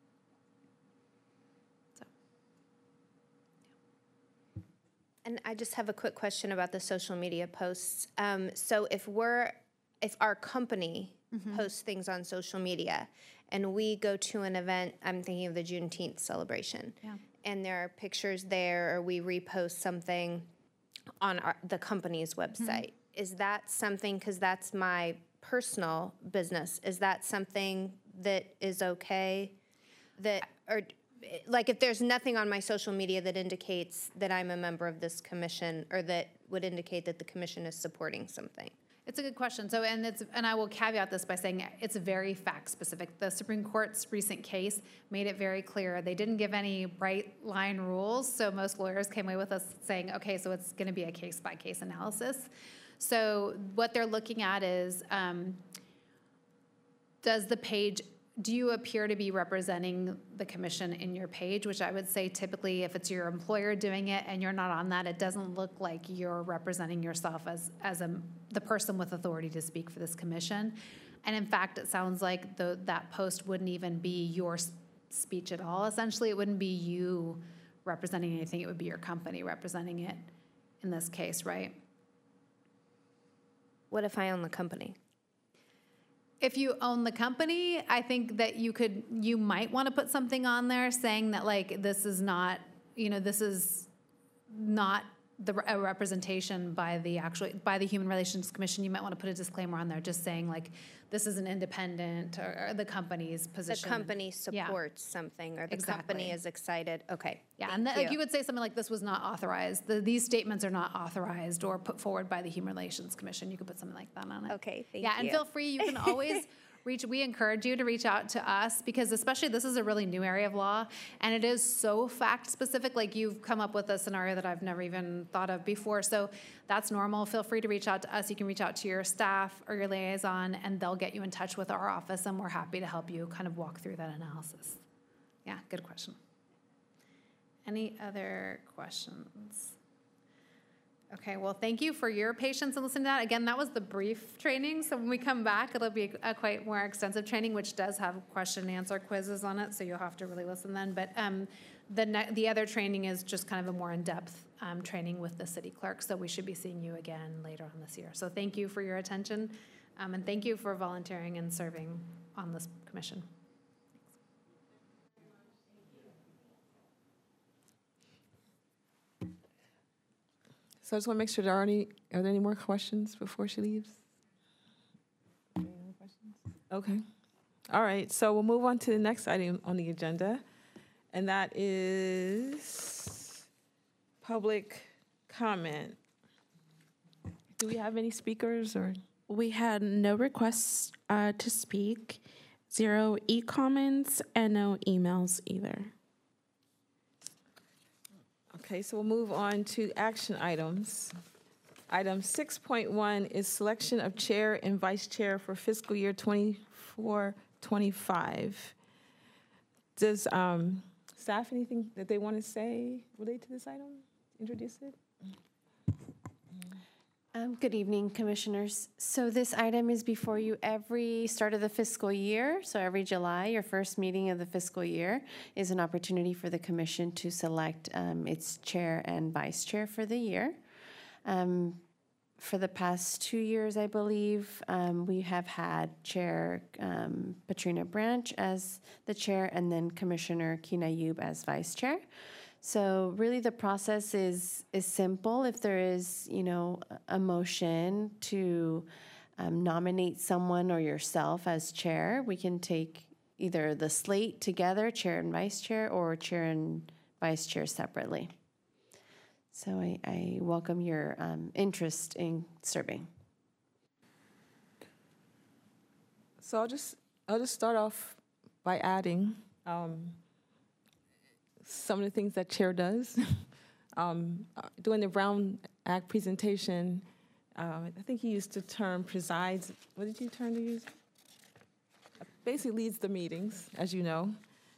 Speaker 6: So.
Speaker 7: And I just have a quick question about the social media posts. So if our company posts things on social media and we go to an event, I'm thinking of the Juneteenth celebration, and there are pictures there, or we repost something on the company's website, is that something, because that's my personal business, is that something that is okay? Or like if there's nothing on my social media that indicates that I'm a member of this commission, or that would indicate that the commission is supporting something?
Speaker 6: It's a good question. So, and I will caveat this by saying it's very fact specific. The Supreme Court's recent case made it very clear. They didn't give any bright line rules. So most lawyers came away with us saying, okay, so it's going to be a case by case analysis. So what they're looking at is, do you appear to be representing the commission in your page? Which I would say typically if it's your employer doing it and you're not on that, it doesn't look like you're representing yourself as the person with authority to speak for this commission. And in fact, it sounds like that post wouldn't even be your speech at all. Essentially, it wouldn't be you representing anything. It would be your company representing it in this case, right?
Speaker 7: What if I own the company?
Speaker 6: If you own the company, I think that you might want to put something on there saying that like this is not a representation by the Human Relations Commission. You might want to put a disclaimer on there just saying like this is an independent or the company's position.
Speaker 7: The company supports something, or the company is excited. Okay.
Speaker 6: Yeah, and like you would say something like this was not authorized. These statements are not authorized or put forward by the Human Relations Commission. You could put something like that on it.
Speaker 7: Okay, thank you.
Speaker 6: Yeah, and feel free. You can always we encourage you to reach out to us, because especially this is a really new area of law, and it is so fact specific. Like you've come up with a scenario that I've never even thought of before. So that's normal. Feel free to reach out to us. You can reach out to your staff or your liaison, and they'll get you in touch with our office, and we're happy to help you kind of walk through that analysis. Yeah, good question. Any other questions? Okay, well, thank you for your patience in listening to that. Again, that was the brief training, so when we come back, it'll be a quite more extensive training, which does have question and answer quizzes on it, so you'll have to really listen then. But the other training is just kind of a more in-depth training with the city clerk, so we should be seeing you again later on this year. So thank you for your attention, and thank you for volunteering and serving on this commission.
Speaker 1: So I just want to make sure are there any more questions before she leaves? Any more questions? Okay. All right, so we'll move on to the next item on the agenda, and that is public comment. Do we have any speakers or?
Speaker 2: We had no requests to speak, 0 e-comments, and no emails either.
Speaker 1: Okay, so we'll move on to action items. Item 6.1 is selection of chair and vice chair for fiscal year 24-25. Does staff anything that they want to say relate to this item? Introduce it?
Speaker 8: Good evening, Commissioners. So this item is before you every start of the fiscal year. So every July, your first meeting of the fiscal year is an opportunity for the Commission to select its chair and vice chair for the year. For the past 2 years, I believe, we have had Chair Patrina Branch as the chair and then Commissioner Kina Youb as vice chair. So really the process is simple. If there is, a motion to nominate someone or yourself as chair, we can take either the slate together, chair and vice chair, or chair and vice chair separately. So I welcome your interest in serving.
Speaker 1: So I'll just start off by adding some of the things that chair does. During the Brown Act presentation, I think he used the term presides. What did you term to use? Basically leads the meetings, as you know.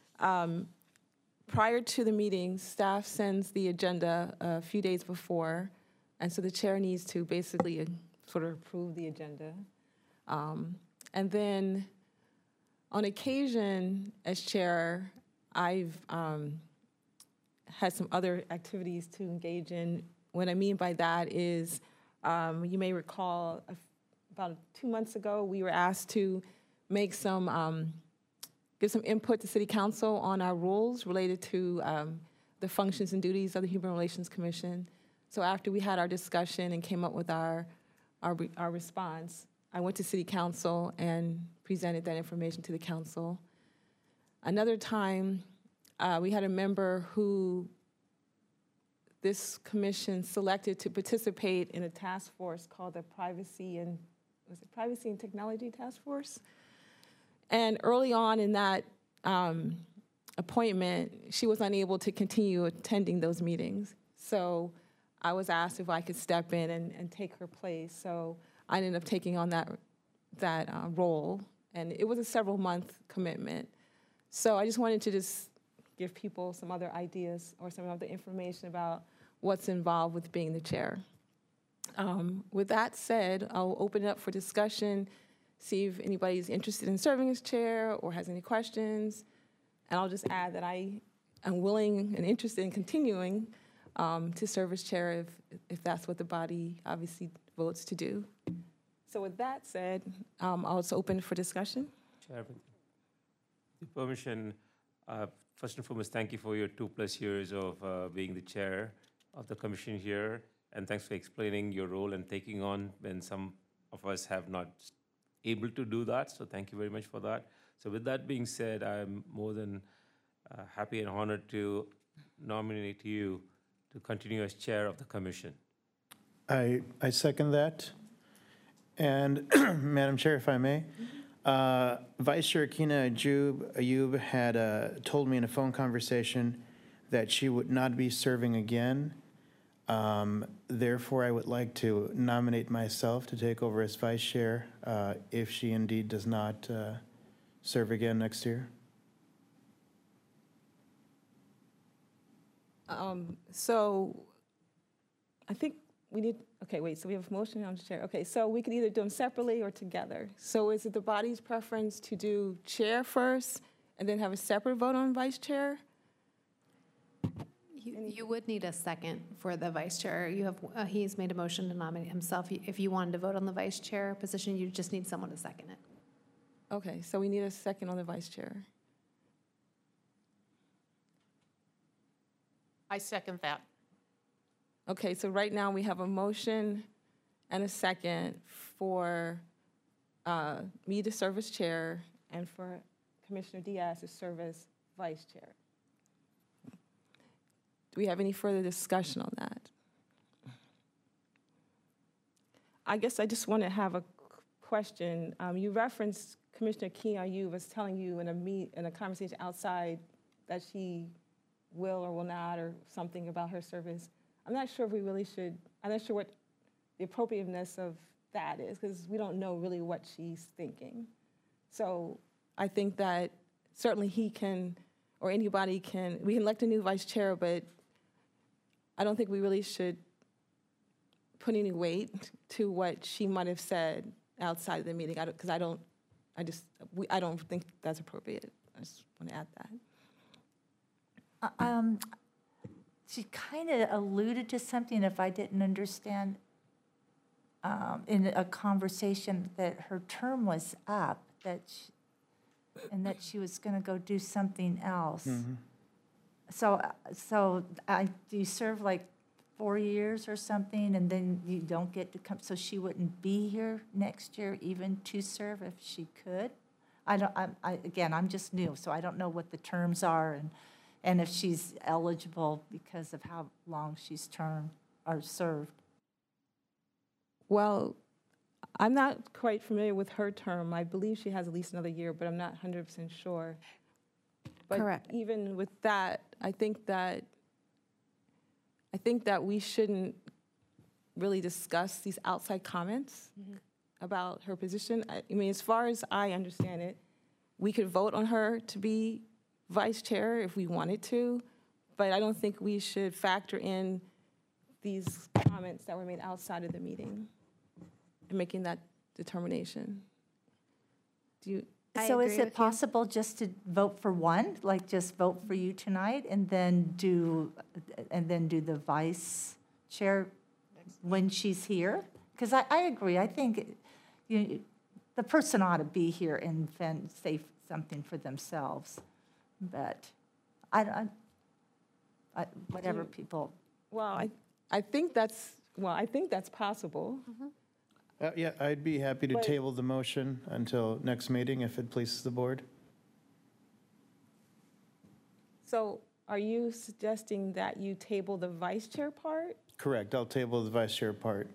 Speaker 1: Prior to the meeting, staff sends the agenda a few days before, and so the chair needs to basically sort of approve the agenda. And then on occasion, as chair, I've had some other activities to engage in. What I mean by that is, you may recall about 2 months ago, we were asked to make give some input to City Council on our rules related to the functions and duties of the Human Relations Commission. So after we had our discussion and came up with our response, I went to City Council and presented that information to the council. Another time, we had a member who this commission selected to participate in a task force called the Privacy and Technology Task Force. And early on in that appointment, she was unable to continue attending those meetings. So I was asked if I could step in and take her place. So I ended up taking on that role, and it was a several-month commitment. So I just wanted to give people some other ideas or some other information about what's involved with being the chair. With that said, I'll open it up for discussion, see if anybody's interested in serving as chair or has any questions. And I'll just add that I am willing and interested in continuing to serve as chair if that's what the body obviously votes to do. So with that said, I'll also open for discussion.
Speaker 4: Chair, with the permission, first and foremost, thank you for your 2+ years of being the chair of the commission here, and thanks for explaining your role and taking on when some of us have not able to do that, so thank you very much for that. So with that being said, I'm more than happy and honored to nominate you to continue as chair of the commission.
Speaker 5: I second that. And Madam Chair, if I may, Vice Chair Kina Youb had told me in a phone conversation that she would not be serving again. Therefore, I would like to nominate myself to take over as vice chair if she indeed does not serve again next year.
Speaker 1: So I think we need, okay, wait, so we have a motion on the chair. Okay, so we could either do them separately or together. So is it the body's preference to do chair first and then have a separate vote on vice chair?
Speaker 6: You would need a second for the vice chair. You have, he's made a motion to nominate himself. If you wanted to vote on the vice chair position, you just need someone to second it.
Speaker 1: Okay, so we need a second on the vice chair.
Speaker 9: I second that.
Speaker 1: Okay, so right now we have a motion and a second for me to serve as chair and for Commissioner Diaz to serve as vice chair. Do we have any further discussion on that? I guess I just want to have a question. You referenced Commissioner Kian was telling you in a conversation outside that she will or will not, or something about her service. I'm not sure if we really should, I'm not sure what the appropriateness of that is, because we don't know really what she's thinking. So I think that certainly he can, or anybody can, we can elect a new vice chair, but I don't think we really should put any weight to what she might have said outside of the meeting, because I don't think that's appropriate. I just want to add that.
Speaker 3: She kind of alluded to something, if I didn't understand, in a conversation that her term was up, and that she was going to go do something else. So do you serve like 4 years or something, and then you don't get to come, so she wouldn't be here next year even to serve if she could? Again, I'm just new, so I don't know what the terms are and if she's eligible because of how long she's termed or served.
Speaker 1: Well, I'm not quite familiar with her term. I believe she has at least another year, but I'm not 100% sure. But
Speaker 8: Correct.
Speaker 1: even with that, I think that we shouldn't really discuss these outside comments about her position. I mean, as far as I understand it, we could vote on her to be vice chair if we wanted to, but I don't think we should factor in these comments that were made outside of the meeting and making that determination.
Speaker 3: So is it possible just to vote for one, like just vote for you tonight, and then do the vice chair when she's here? Because I agree. I think the person ought to be here and then say something for themselves. But whatever people.
Speaker 1: Well, I think that's possible.
Speaker 5: Yeah, I'd be happy to
Speaker 1: But-
Speaker 5: table the motion until next meeting if it pleases the board.
Speaker 1: So are you suggesting that you table the vice chair part?
Speaker 5: Correct, I'll table the vice chair part.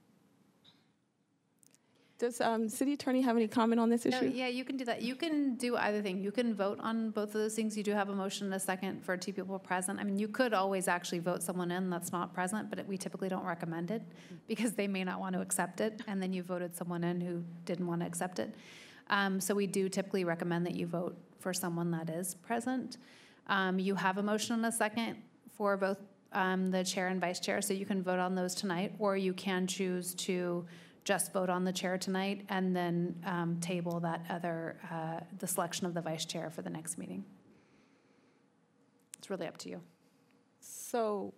Speaker 1: Does city attorney have any comment on this
Speaker 6: No,
Speaker 1: issue?
Speaker 6: yeah, you can do that. You can do either thing. You can vote on both of those things. You do have a motion and a second for 2 people present. I mean, you could always actually vote someone in that's not present, but we typically don't recommend it because they may not want to accept it, and then you voted someone in who didn't want to accept it. So we do typically recommend that you vote for someone that is present. You have a motion and a second for both the chair and vice chair, so you can vote on those tonight, or you can choose to just vote on the chair tonight and then table that other, the selection of the vice chair for the next meeting. It's really up to you.
Speaker 1: So,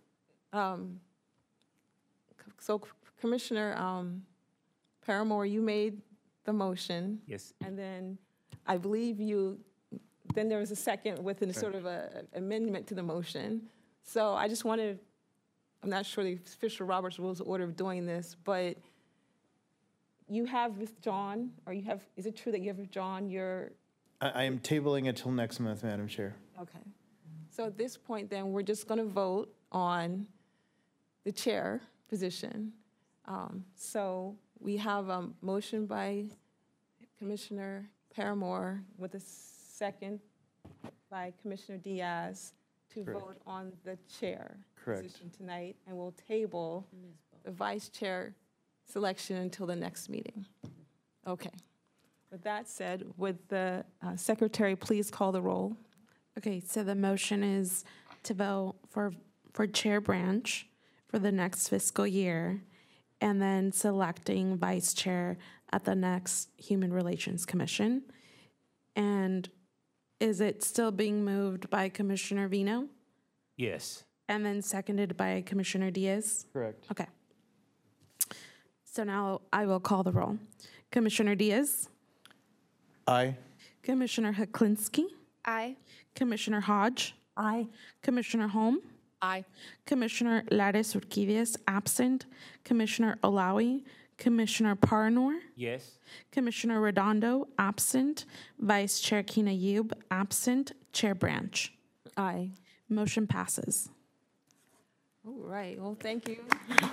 Speaker 1: Commissioner Paramore, you made the motion,
Speaker 4: Yes.
Speaker 1: and then I believe then there was a second with a sort of a amendment to the motion. So I just wanted, I'm not sure the official Robert's Rules of Order of doing this, but you have withdrawn, or is it true that you have withdrawn your?
Speaker 5: I am tabling it till next month, Madam Chair.
Speaker 1: Okay. So at this point, then, we're just going to vote on the chair position. So we have a motion by Commissioner Paramore with a second by Commissioner Diaz to
Speaker 5: Correct.
Speaker 1: vote on the chair
Speaker 5: Correct.
Speaker 1: position tonight, and we'll table the vice chair selection until the next meeting. Okay. With that said, would the secretary please call the roll?
Speaker 2: Okay, so the motion is to vote for Chair Branch for the next fiscal year, and then selecting vice chair at the next Human Relations Commission. And is it still being moved by Commissioner Vino?
Speaker 4: Yes.
Speaker 2: And then seconded by Commissioner Diaz?
Speaker 5: Correct.
Speaker 2: Okay. So now I will call the roll. Commissioner Diaz,
Speaker 5: Aye.
Speaker 2: Commissioner Heklinski,
Speaker 7: Aye.
Speaker 2: Commissioner Hodge,
Speaker 3: Aye.
Speaker 2: Commissioner Holm,
Speaker 1: Aye.
Speaker 2: Commissioner Lares Urquidius, absent, Commissioner Olawi, Commissioner Parnor,
Speaker 4: Yes.
Speaker 2: Commissioner Redondo, absent, Vice Chair Kina Yub, absent, Chair Branch.
Speaker 1: Aye.
Speaker 2: Motion passes.
Speaker 1: All right, well, thank you.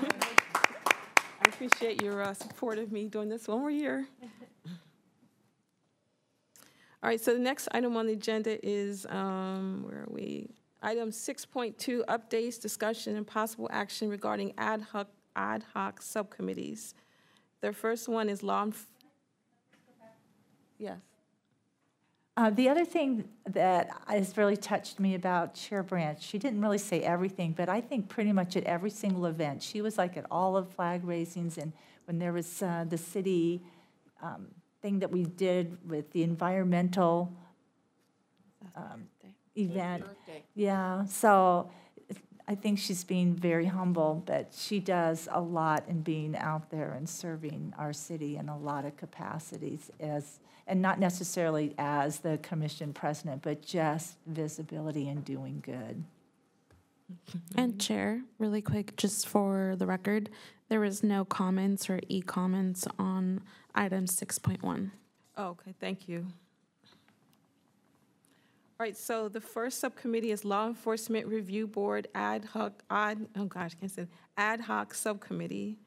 Speaker 1: I appreciate your support of me doing this one more year. All right, so the next item on the agenda is, where are we? Item 6.2, updates, discussion, and possible action regarding ad hoc subcommittees. The first one is yes.
Speaker 3: The other thing that has really touched me about Chair Branch, she didn't really say everything, but I think pretty much at every single event, she was like at all of flag raisings, and when there was the city thing that we did with the environmental event. Yeah, so I think she's being very humble, but she does a lot in being out there and serving our city in a lot of capacities and not necessarily as the commission president, but just visibility and doing good.
Speaker 2: And Chair, really quick, just for the record, there was no comments or e-comments on item 6.1.
Speaker 1: Oh, okay, thank you. All right, so the first subcommittee is Law Enforcement Review Board Ad Hoc Subcommittee.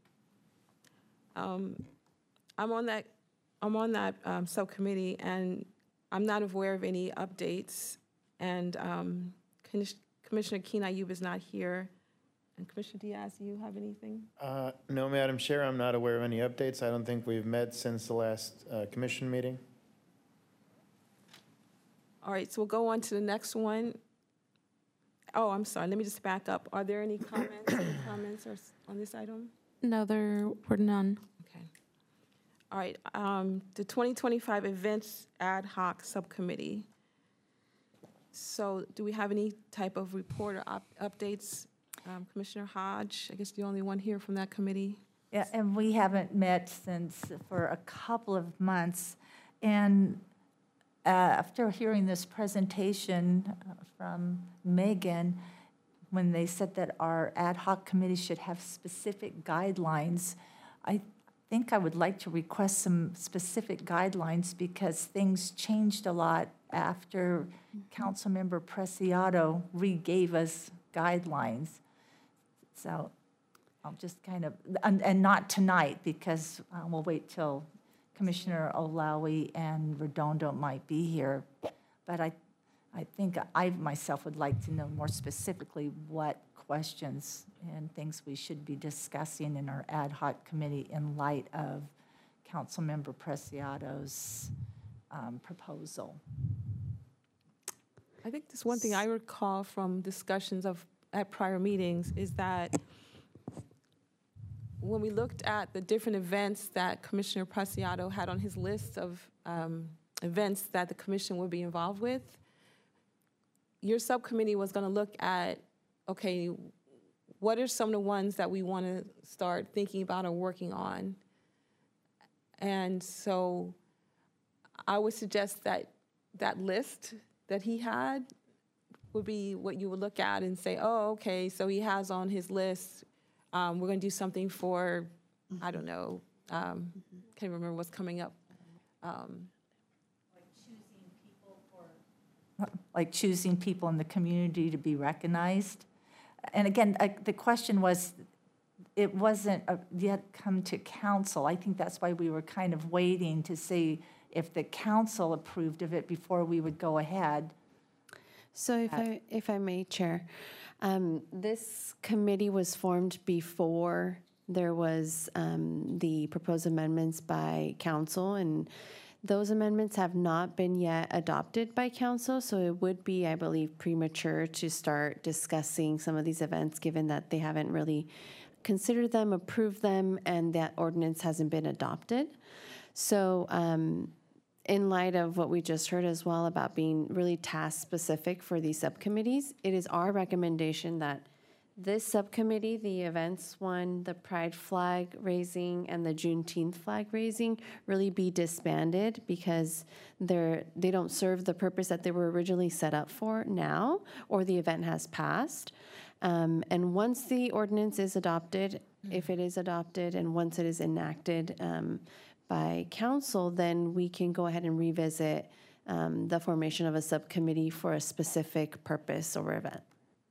Speaker 1: I'm on that subcommittee, and I'm not aware of any updates. And Commissioner Kina Ayub is not here. And Commissioner Diaz, do you have anything?
Speaker 5: No, Madam Chair, I'm not aware of any updates. I don't think we've met since the last commission meeting.
Speaker 1: All right, so we'll go on to the next one. Oh, I'm sorry, let me just back up. Are there any comments on this item?
Speaker 2: No, there were none.
Speaker 1: Okay. All right, the 2025 Events Ad Hoc Subcommittee. So do we have any type of report or updates? Commissioner Hodge, I guess the only one here from that committee.
Speaker 3: Yeah, and we haven't met for a couple of months. And after hearing this presentation from Megan, when they said that our ad hoc committee should have specific guidelines, I think I would like to request some specific guidelines because things changed a lot after Councilmember Preciado re-gave us guidelines. So I'll just kind of, and not tonight because we'll wait till Commissioner Olawi and Redondo might be here. But I think I myself would like to know more specifically what questions and things we should be discussing in our ad hoc committee in light of Councilmember Preciado's proposal.
Speaker 1: I think this one thing I recall from discussions at prior meetings is that when we looked at the different events that Commissioner Preciado had on his list of events that the commission would be involved with, your subcommittee was going to look at, okay, what are some of the ones that we want to start thinking about or working on? And so I would suggest that that list that he had would be what you would look at and say, oh, okay, so he has on his list, we're going to do something for, I don't know, can't remember what's coming up.
Speaker 3: Like choosing people in the community to be recognized. And again, the question was, it wasn't yet come to council. I think that's why we were kind of waiting to see if the council approved of it before we would go ahead.
Speaker 8: So if I may, Chair, this committee was formed before there was the proposed amendments by council, and those amendments have not been yet adopted by council, so it would be, I believe, premature to start discussing some of these events, given that they haven't really considered them, approved them, and that ordinance hasn't been adopted. So in light of what we just heard as well about being really task-specific for these subcommittees, it is our recommendation that This subcommittee, the events one, the Pride flag raising and the Juneteenth flag raising, really be disbanded because they don't serve the purpose that they were originally set up for now, or the event has passed. And once the ordinance is adopted, if it is adopted, and once it is enacted by council, then we can go ahead and revisit the formation of a subcommittee for a specific purpose or event.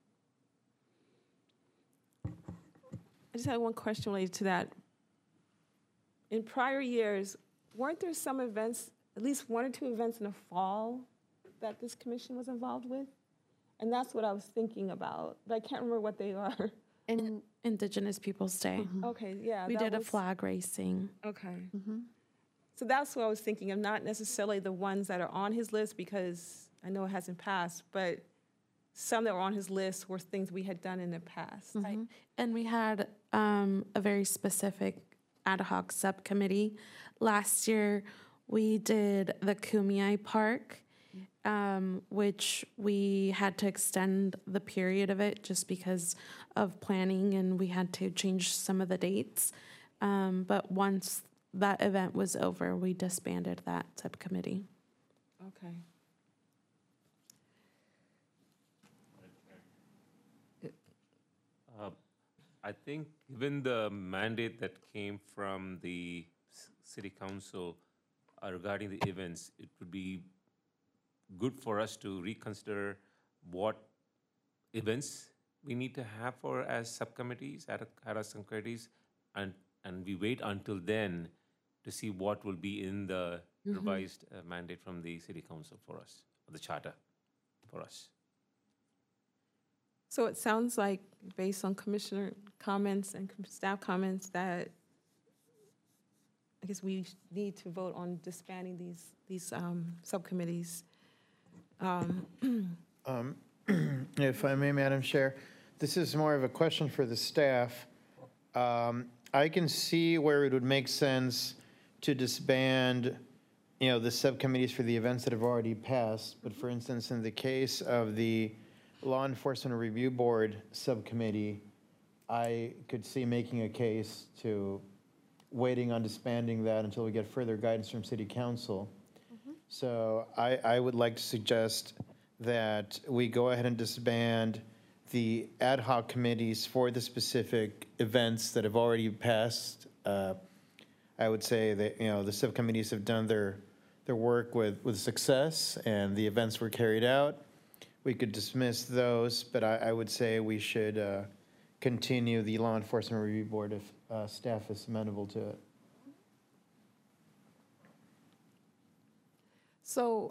Speaker 1: I just had one question related to that. In prior years, weren't there some events, at least one or two events in the fall that this commission was involved with? And that's what I was thinking about, but I can't remember what they are.
Speaker 8: And
Speaker 2: Indigenous Peoples' Day.
Speaker 1: Okay, yeah.
Speaker 2: We
Speaker 1: that
Speaker 2: did a
Speaker 1: was-
Speaker 2: flag racing.
Speaker 1: Okay. So that's what I was thinking of, not necessarily the ones that are on his list, because I know it hasn't passed, but some that were on his list were things we had done in the past.
Speaker 2: And we had a very specific ad hoc subcommittee. Last year, we did the Kumeyaay Park, which we had to extend the period of it just because of planning, and we had to change some of the dates. But once that event was over, we disbanded that subcommittee.
Speaker 1: Okay.
Speaker 4: I think given the mandate that came from the city council regarding the events, it would be good for us to reconsider what events we need to have for as subcommittees, at our subcommittees, and we wait until then to see what will be in the revised mandate from the city council for us, or the charter for us.
Speaker 1: So it sounds like, based on commissioner comments and staff comments, that I guess we need to vote on disbanding these subcommittees.
Speaker 5: If I may, Madam Chair, this is more of a question for the staff. I can see where it would make sense to disband, the subcommittees for the events that have already passed. But for instance, in the case of the Law Enforcement Review Board subcommittee, I could see making a case to waiting on disbanding that until we get further guidance from City Council. So I would like to suggest that we go ahead and disband the ad hoc committees for the specific events that have already passed. I would say that, the subcommittees have done their work with success, and the events were carried out. We could dismiss those, but I would say we should continue the Law Enforcement Review Board if staff is amenable to it.
Speaker 1: So,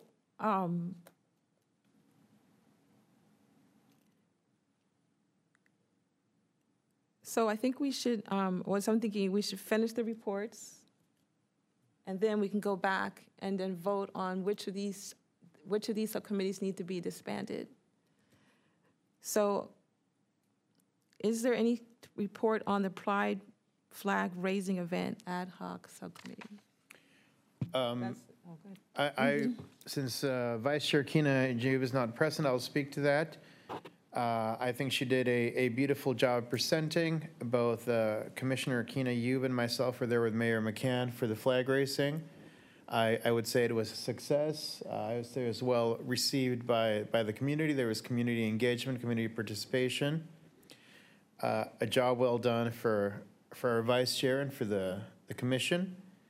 Speaker 1: so I think we should, I'm thinking we should finish the reports, and then we can go back and then vote on which of these subcommittees need to be disbanded. So, is there any report on the Pride flag raising event ad hoc subcommittee? That's- oh, go ahead.
Speaker 5: Since Vice Chair Kina Yube is not present, I'll speak to that. I think she did a beautiful job presenting. Both Commissioner Kina Yube and myself were there with Mayor McCann for the flag raising. I would say it was a success. I would say it was well received by the community. There was community engagement, community participation. A job well done for our Vice Chair and for the commission.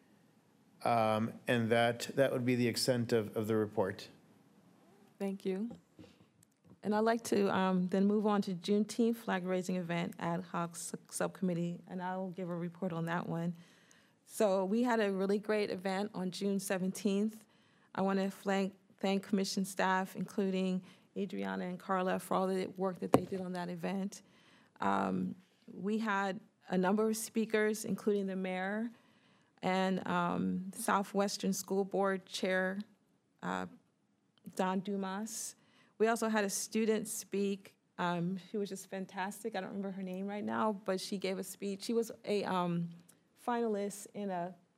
Speaker 5: And that would be the extent of the report.
Speaker 1: Thank you. And I'd like to then move on to Juneteenth flag raising event ad hoc subcommittee, and I'll give a report on that one. So we had a really great event on June 17th. I want to thank commission staff, including Adriana and Carla, for all the work that they did on that event. We had a number of speakers, including the mayor and Southwestern School Board Chair, Don Dumas. We also had a student speak. She was just fantastic. I don't remember her name right now, but she gave a speech. She was a finalist in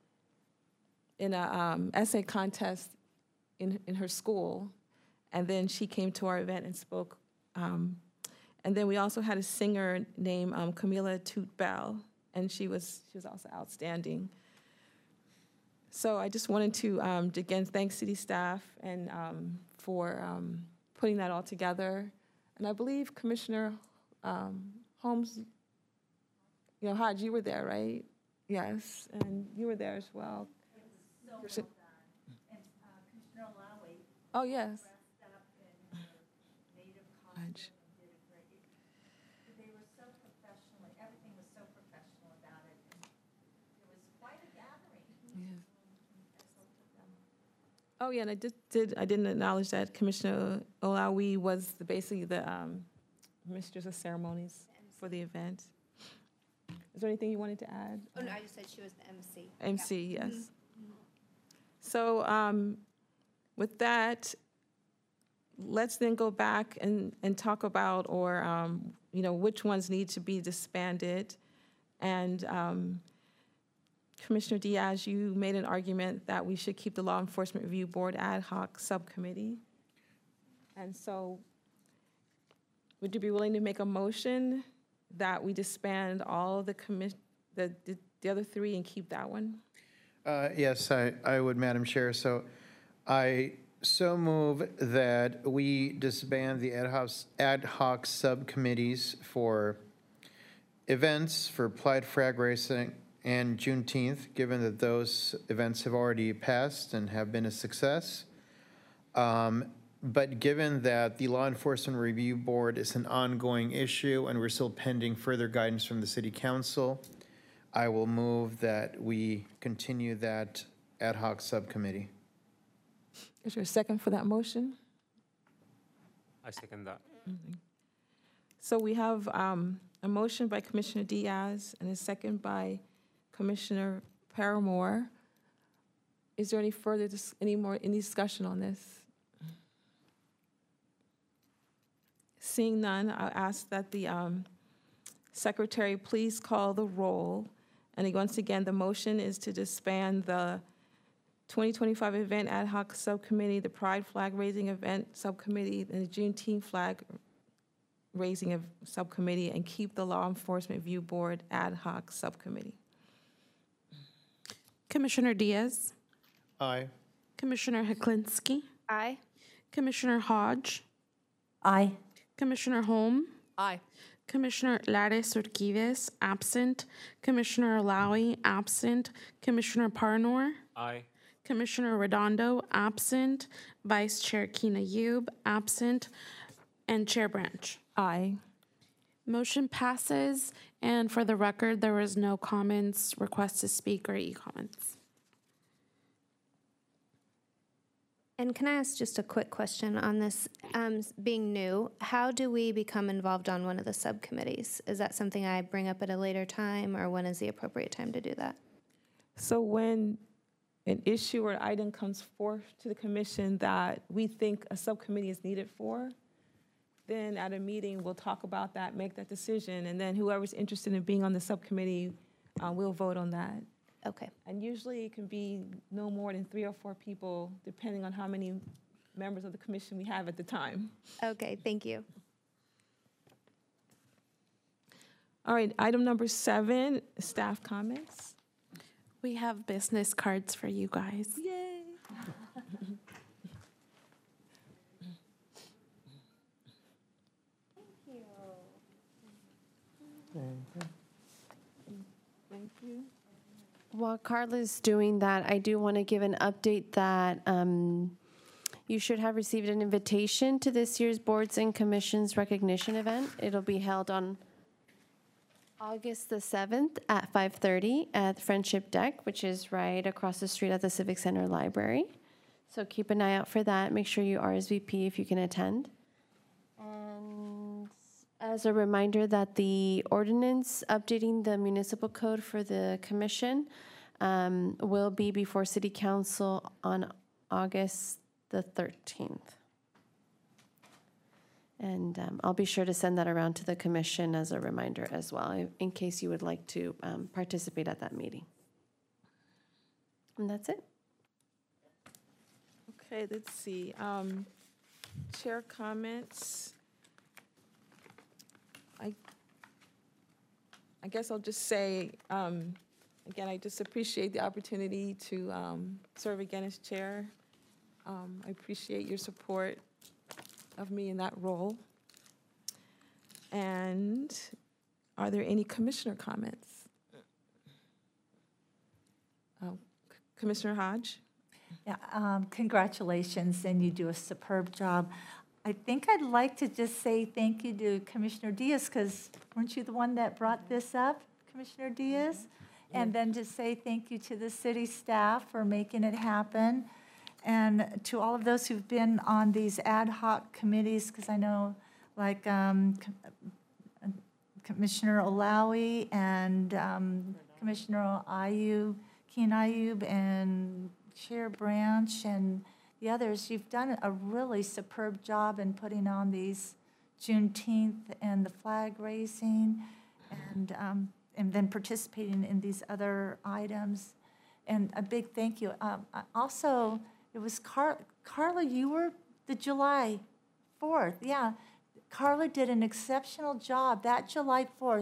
Speaker 1: a essay contest in her school, and then she came to our event and spoke. And then we also had a singer named Camila Toot Bell, and she was also outstanding. So I just wanted to, again, thank city staff and for putting that all together. And I believe Commissioner Holmes, Hodge, you were there, right? Yes, and you were there as well. Oh, yes. Hodge.
Speaker 3: They were so professional, everything was so professional about it. And there was quite a gathering.
Speaker 1: Oh, yeah, and I didn't acknowledge that Commissioner Olawi was basically the mistress of ceremonies for the event. Is there anything you wanted to add?
Speaker 7: Oh, no, I just said she was the MC.
Speaker 1: MC, yes. So with that, let's then go back and talk about, or, which ones need to be disbanded. And Commissioner Diaz, you made an argument that we should keep the Law Enforcement Review Board ad hoc subcommittee. And so would you be willing to make a motion that we disband all the other three and keep that one?
Speaker 5: Yes, I would, Madam Chair. So I move that we disband the ad hoc subcommittees for events for Pride Flag Racing and Juneteenth, given that those events have already passed and have been a success. But given that the Law Enforcement Review Board is an ongoing issue and we're still pending further guidance from the City Council, I will move that we continue that ad hoc subcommittee.
Speaker 1: Is there a second for that motion?
Speaker 4: I second that.
Speaker 1: So we have a motion by Commissioner Diaz and a second by Commissioner Paramore. Is there any further, any discussion on this? Seeing none, I'll ask that the secretary please call the roll. And once again, the motion is to disband the 2025 event ad hoc subcommittee, the Pride flag raising event subcommittee, and the Juneteenth flag raising subcommittee, and keep the Law Enforcement Review Board ad hoc subcommittee.
Speaker 2: Commissioner Diaz,
Speaker 5: Aye.
Speaker 2: Commissioner Heklinski,
Speaker 7: Aye.
Speaker 2: Commissioner Hodge,
Speaker 3: Aye.
Speaker 2: Commissioner Holm,
Speaker 1: Aye.
Speaker 2: Commissioner Lares Urquidez, absent. Commissioner Alawi, absent. Commissioner Parnor,
Speaker 4: Aye.
Speaker 2: Commissioner Redondo, absent. Vice Chair Kina Youb, absent. And Chair Branch.
Speaker 1: Aye.
Speaker 2: Motion passes, and for the record, there was no comments, request to speak, or e-comments.
Speaker 7: And can I ask just a quick question on this? Being new, how do we become involved on one of the subcommittees? Is that something I bring up at a later time, or when is the appropriate time to do that?
Speaker 1: So when an issue or item comes forth to the commission that we think a subcommittee is needed for, then at a meeting, we'll talk about that, make that decision, and then whoever's interested in being on the subcommittee, we'll vote on that.
Speaker 7: Okay.
Speaker 1: And usually it can be no more than 3 or 4 people, depending on how many members of the commission we have at the time.
Speaker 7: Okay, thank you.
Speaker 1: All right, item number 7, staff comments.
Speaker 2: We have business cards for you guys.
Speaker 1: Yay. Thank you.
Speaker 8: While Carla's doing that, I do want to give an update that you should have received an invitation to this year's Boards and Commissions recognition event. It'll be held on August the 7th at 5:30 at Friendship Deck, which is right across the street at the Civic Center Library. So keep an eye out for that. Make sure you RSVP if you can attend. And as a reminder that the ordinance updating the municipal code for the commission will be before City Council on August the 13th. And I'll be sure to send that around to the commission as a reminder as well, in case you would like to participate at that meeting. And that's it.
Speaker 1: Okay, let's see. Chair comments. I guess I'll just say, again, I just appreciate the opportunity to serve again as chair. I appreciate your support of me in that role. And are there any commissioner comments? Commissioner Hodge?
Speaker 3: Yeah, congratulations, and you do a superb job. I think I'd like to just say thank you to Commissioner Diaz, because weren't you the one that brought this up, Commissioner Diaz? And then to say thank you to the city staff for making it happen, and to all of those who've been on these ad hoc committees, because I know, like, Commissioner Olawi and Commissioner Ayub, Keen Ayub, and Chair Branch, and the others, you've done a really superb job in putting on these Juneteenth and the flag raising, and then participating in these other items. And a big thank you. Also, it was Carla, you were the July 4th. Yeah, Carla did an exceptional job that July 4th.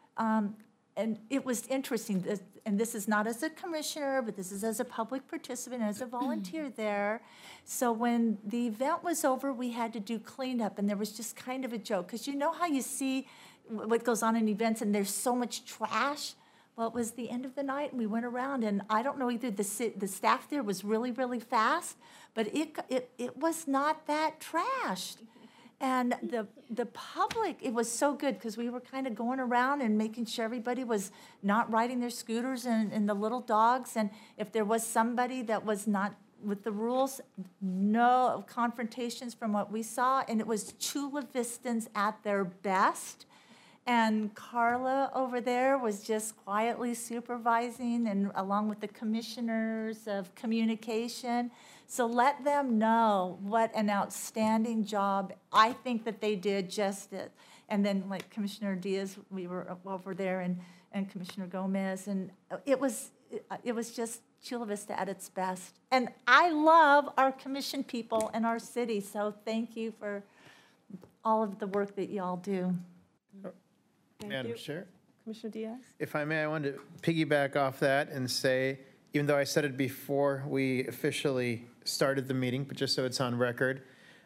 Speaker 3: And it was interesting, and this is not as a commissioner, but this is as a public participant, as a volunteer there. So when the event was over, we had to do cleanup, and there was just kind of a joke, because you know how you see what goes on in events, and there's so much trash? Well, it was the end of the night, and we went around, and I don't know, either the staff there was really, really fast, but it was not that trashed. And the public, it was so good, because we were kind of going around and making sure everybody was not riding their scooters and the little dogs. And if there was somebody that was not with the rules, no confrontations from what we saw. And it was Chula Vistans at their best. And Carla over there was just quietly supervising, and along with the commissioners of communication. So let them know what an outstanding job I think that they did justice. And then, like Commissioner Diaz, we were over there, and Commissioner Gomez, and it was just Chula Vista at its best. And I love our commission people and our city, so thank you for all of the work that y'all do.
Speaker 1: Thank
Speaker 5: Madam
Speaker 1: you.
Speaker 5: Chair,
Speaker 1: Commissioner Diaz?
Speaker 5: if I may, I wanted to piggyback off that and say, even though I said it before we officially started the meeting, but just so it's on record,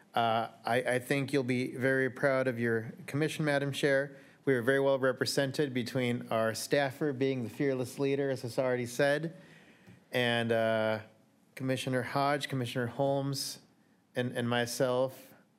Speaker 5: I think you'll be very proud of your commission, Madam Chair. We were very well represented between our staffer being the fearless leader, as was already said, and Commissioner Hodge, Commissioner Holmes, and myself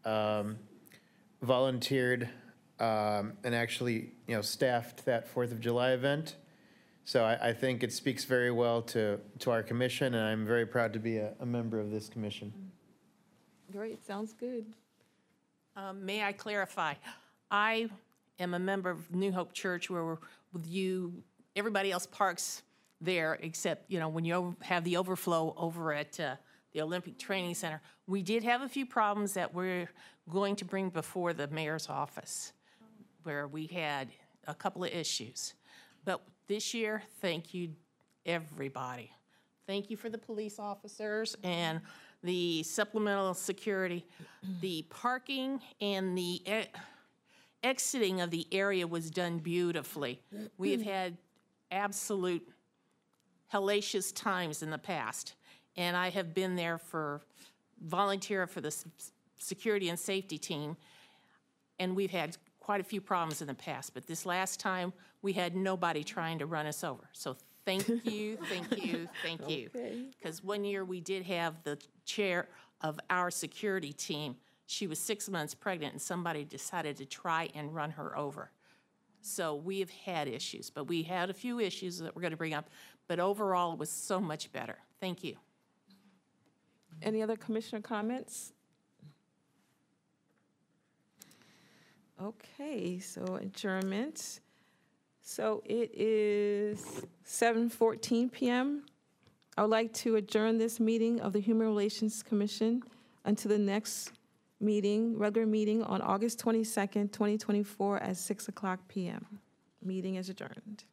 Speaker 5: volunteered and actually, staffed that 4th of July event. So I think it speaks very well to our commission, and I'm very proud to be a member of this commission.
Speaker 1: Great, sounds good.
Speaker 9: May I clarify? I am a member of New Hope Church, where we're with you, everybody else parks there, except, when you have the overflow over at the Olympic Training Center. We did have a few problems that we're going to bring before the mayor's office, where we had a couple of issues. But this year, thank you, everybody. Thank you for the police officers and the supplemental security. The parking and the exiting of the area was done beautifully. We have had absolute hellacious times in the past, and I have been there volunteer for the security and safety team, and we've had quite a few problems in the past, but this last time, we had nobody trying to run us over. So thank you, thank you, thank you. Because one year we did have the chair of our security team. She was 6 months pregnant, and somebody decided to try and run her over. So we have had issues, but we had a few issues that we're going to bring up. But overall, it was so much better. Thank you.
Speaker 1: Any other commissioner comments? Okay, so adjournment. So it is 7:14 p.m. I would like to adjourn this meeting of the Human Relations Commission until the next meeting, regular meeting on August 22nd, 2024 at 6:00 p.m. Meeting is adjourned.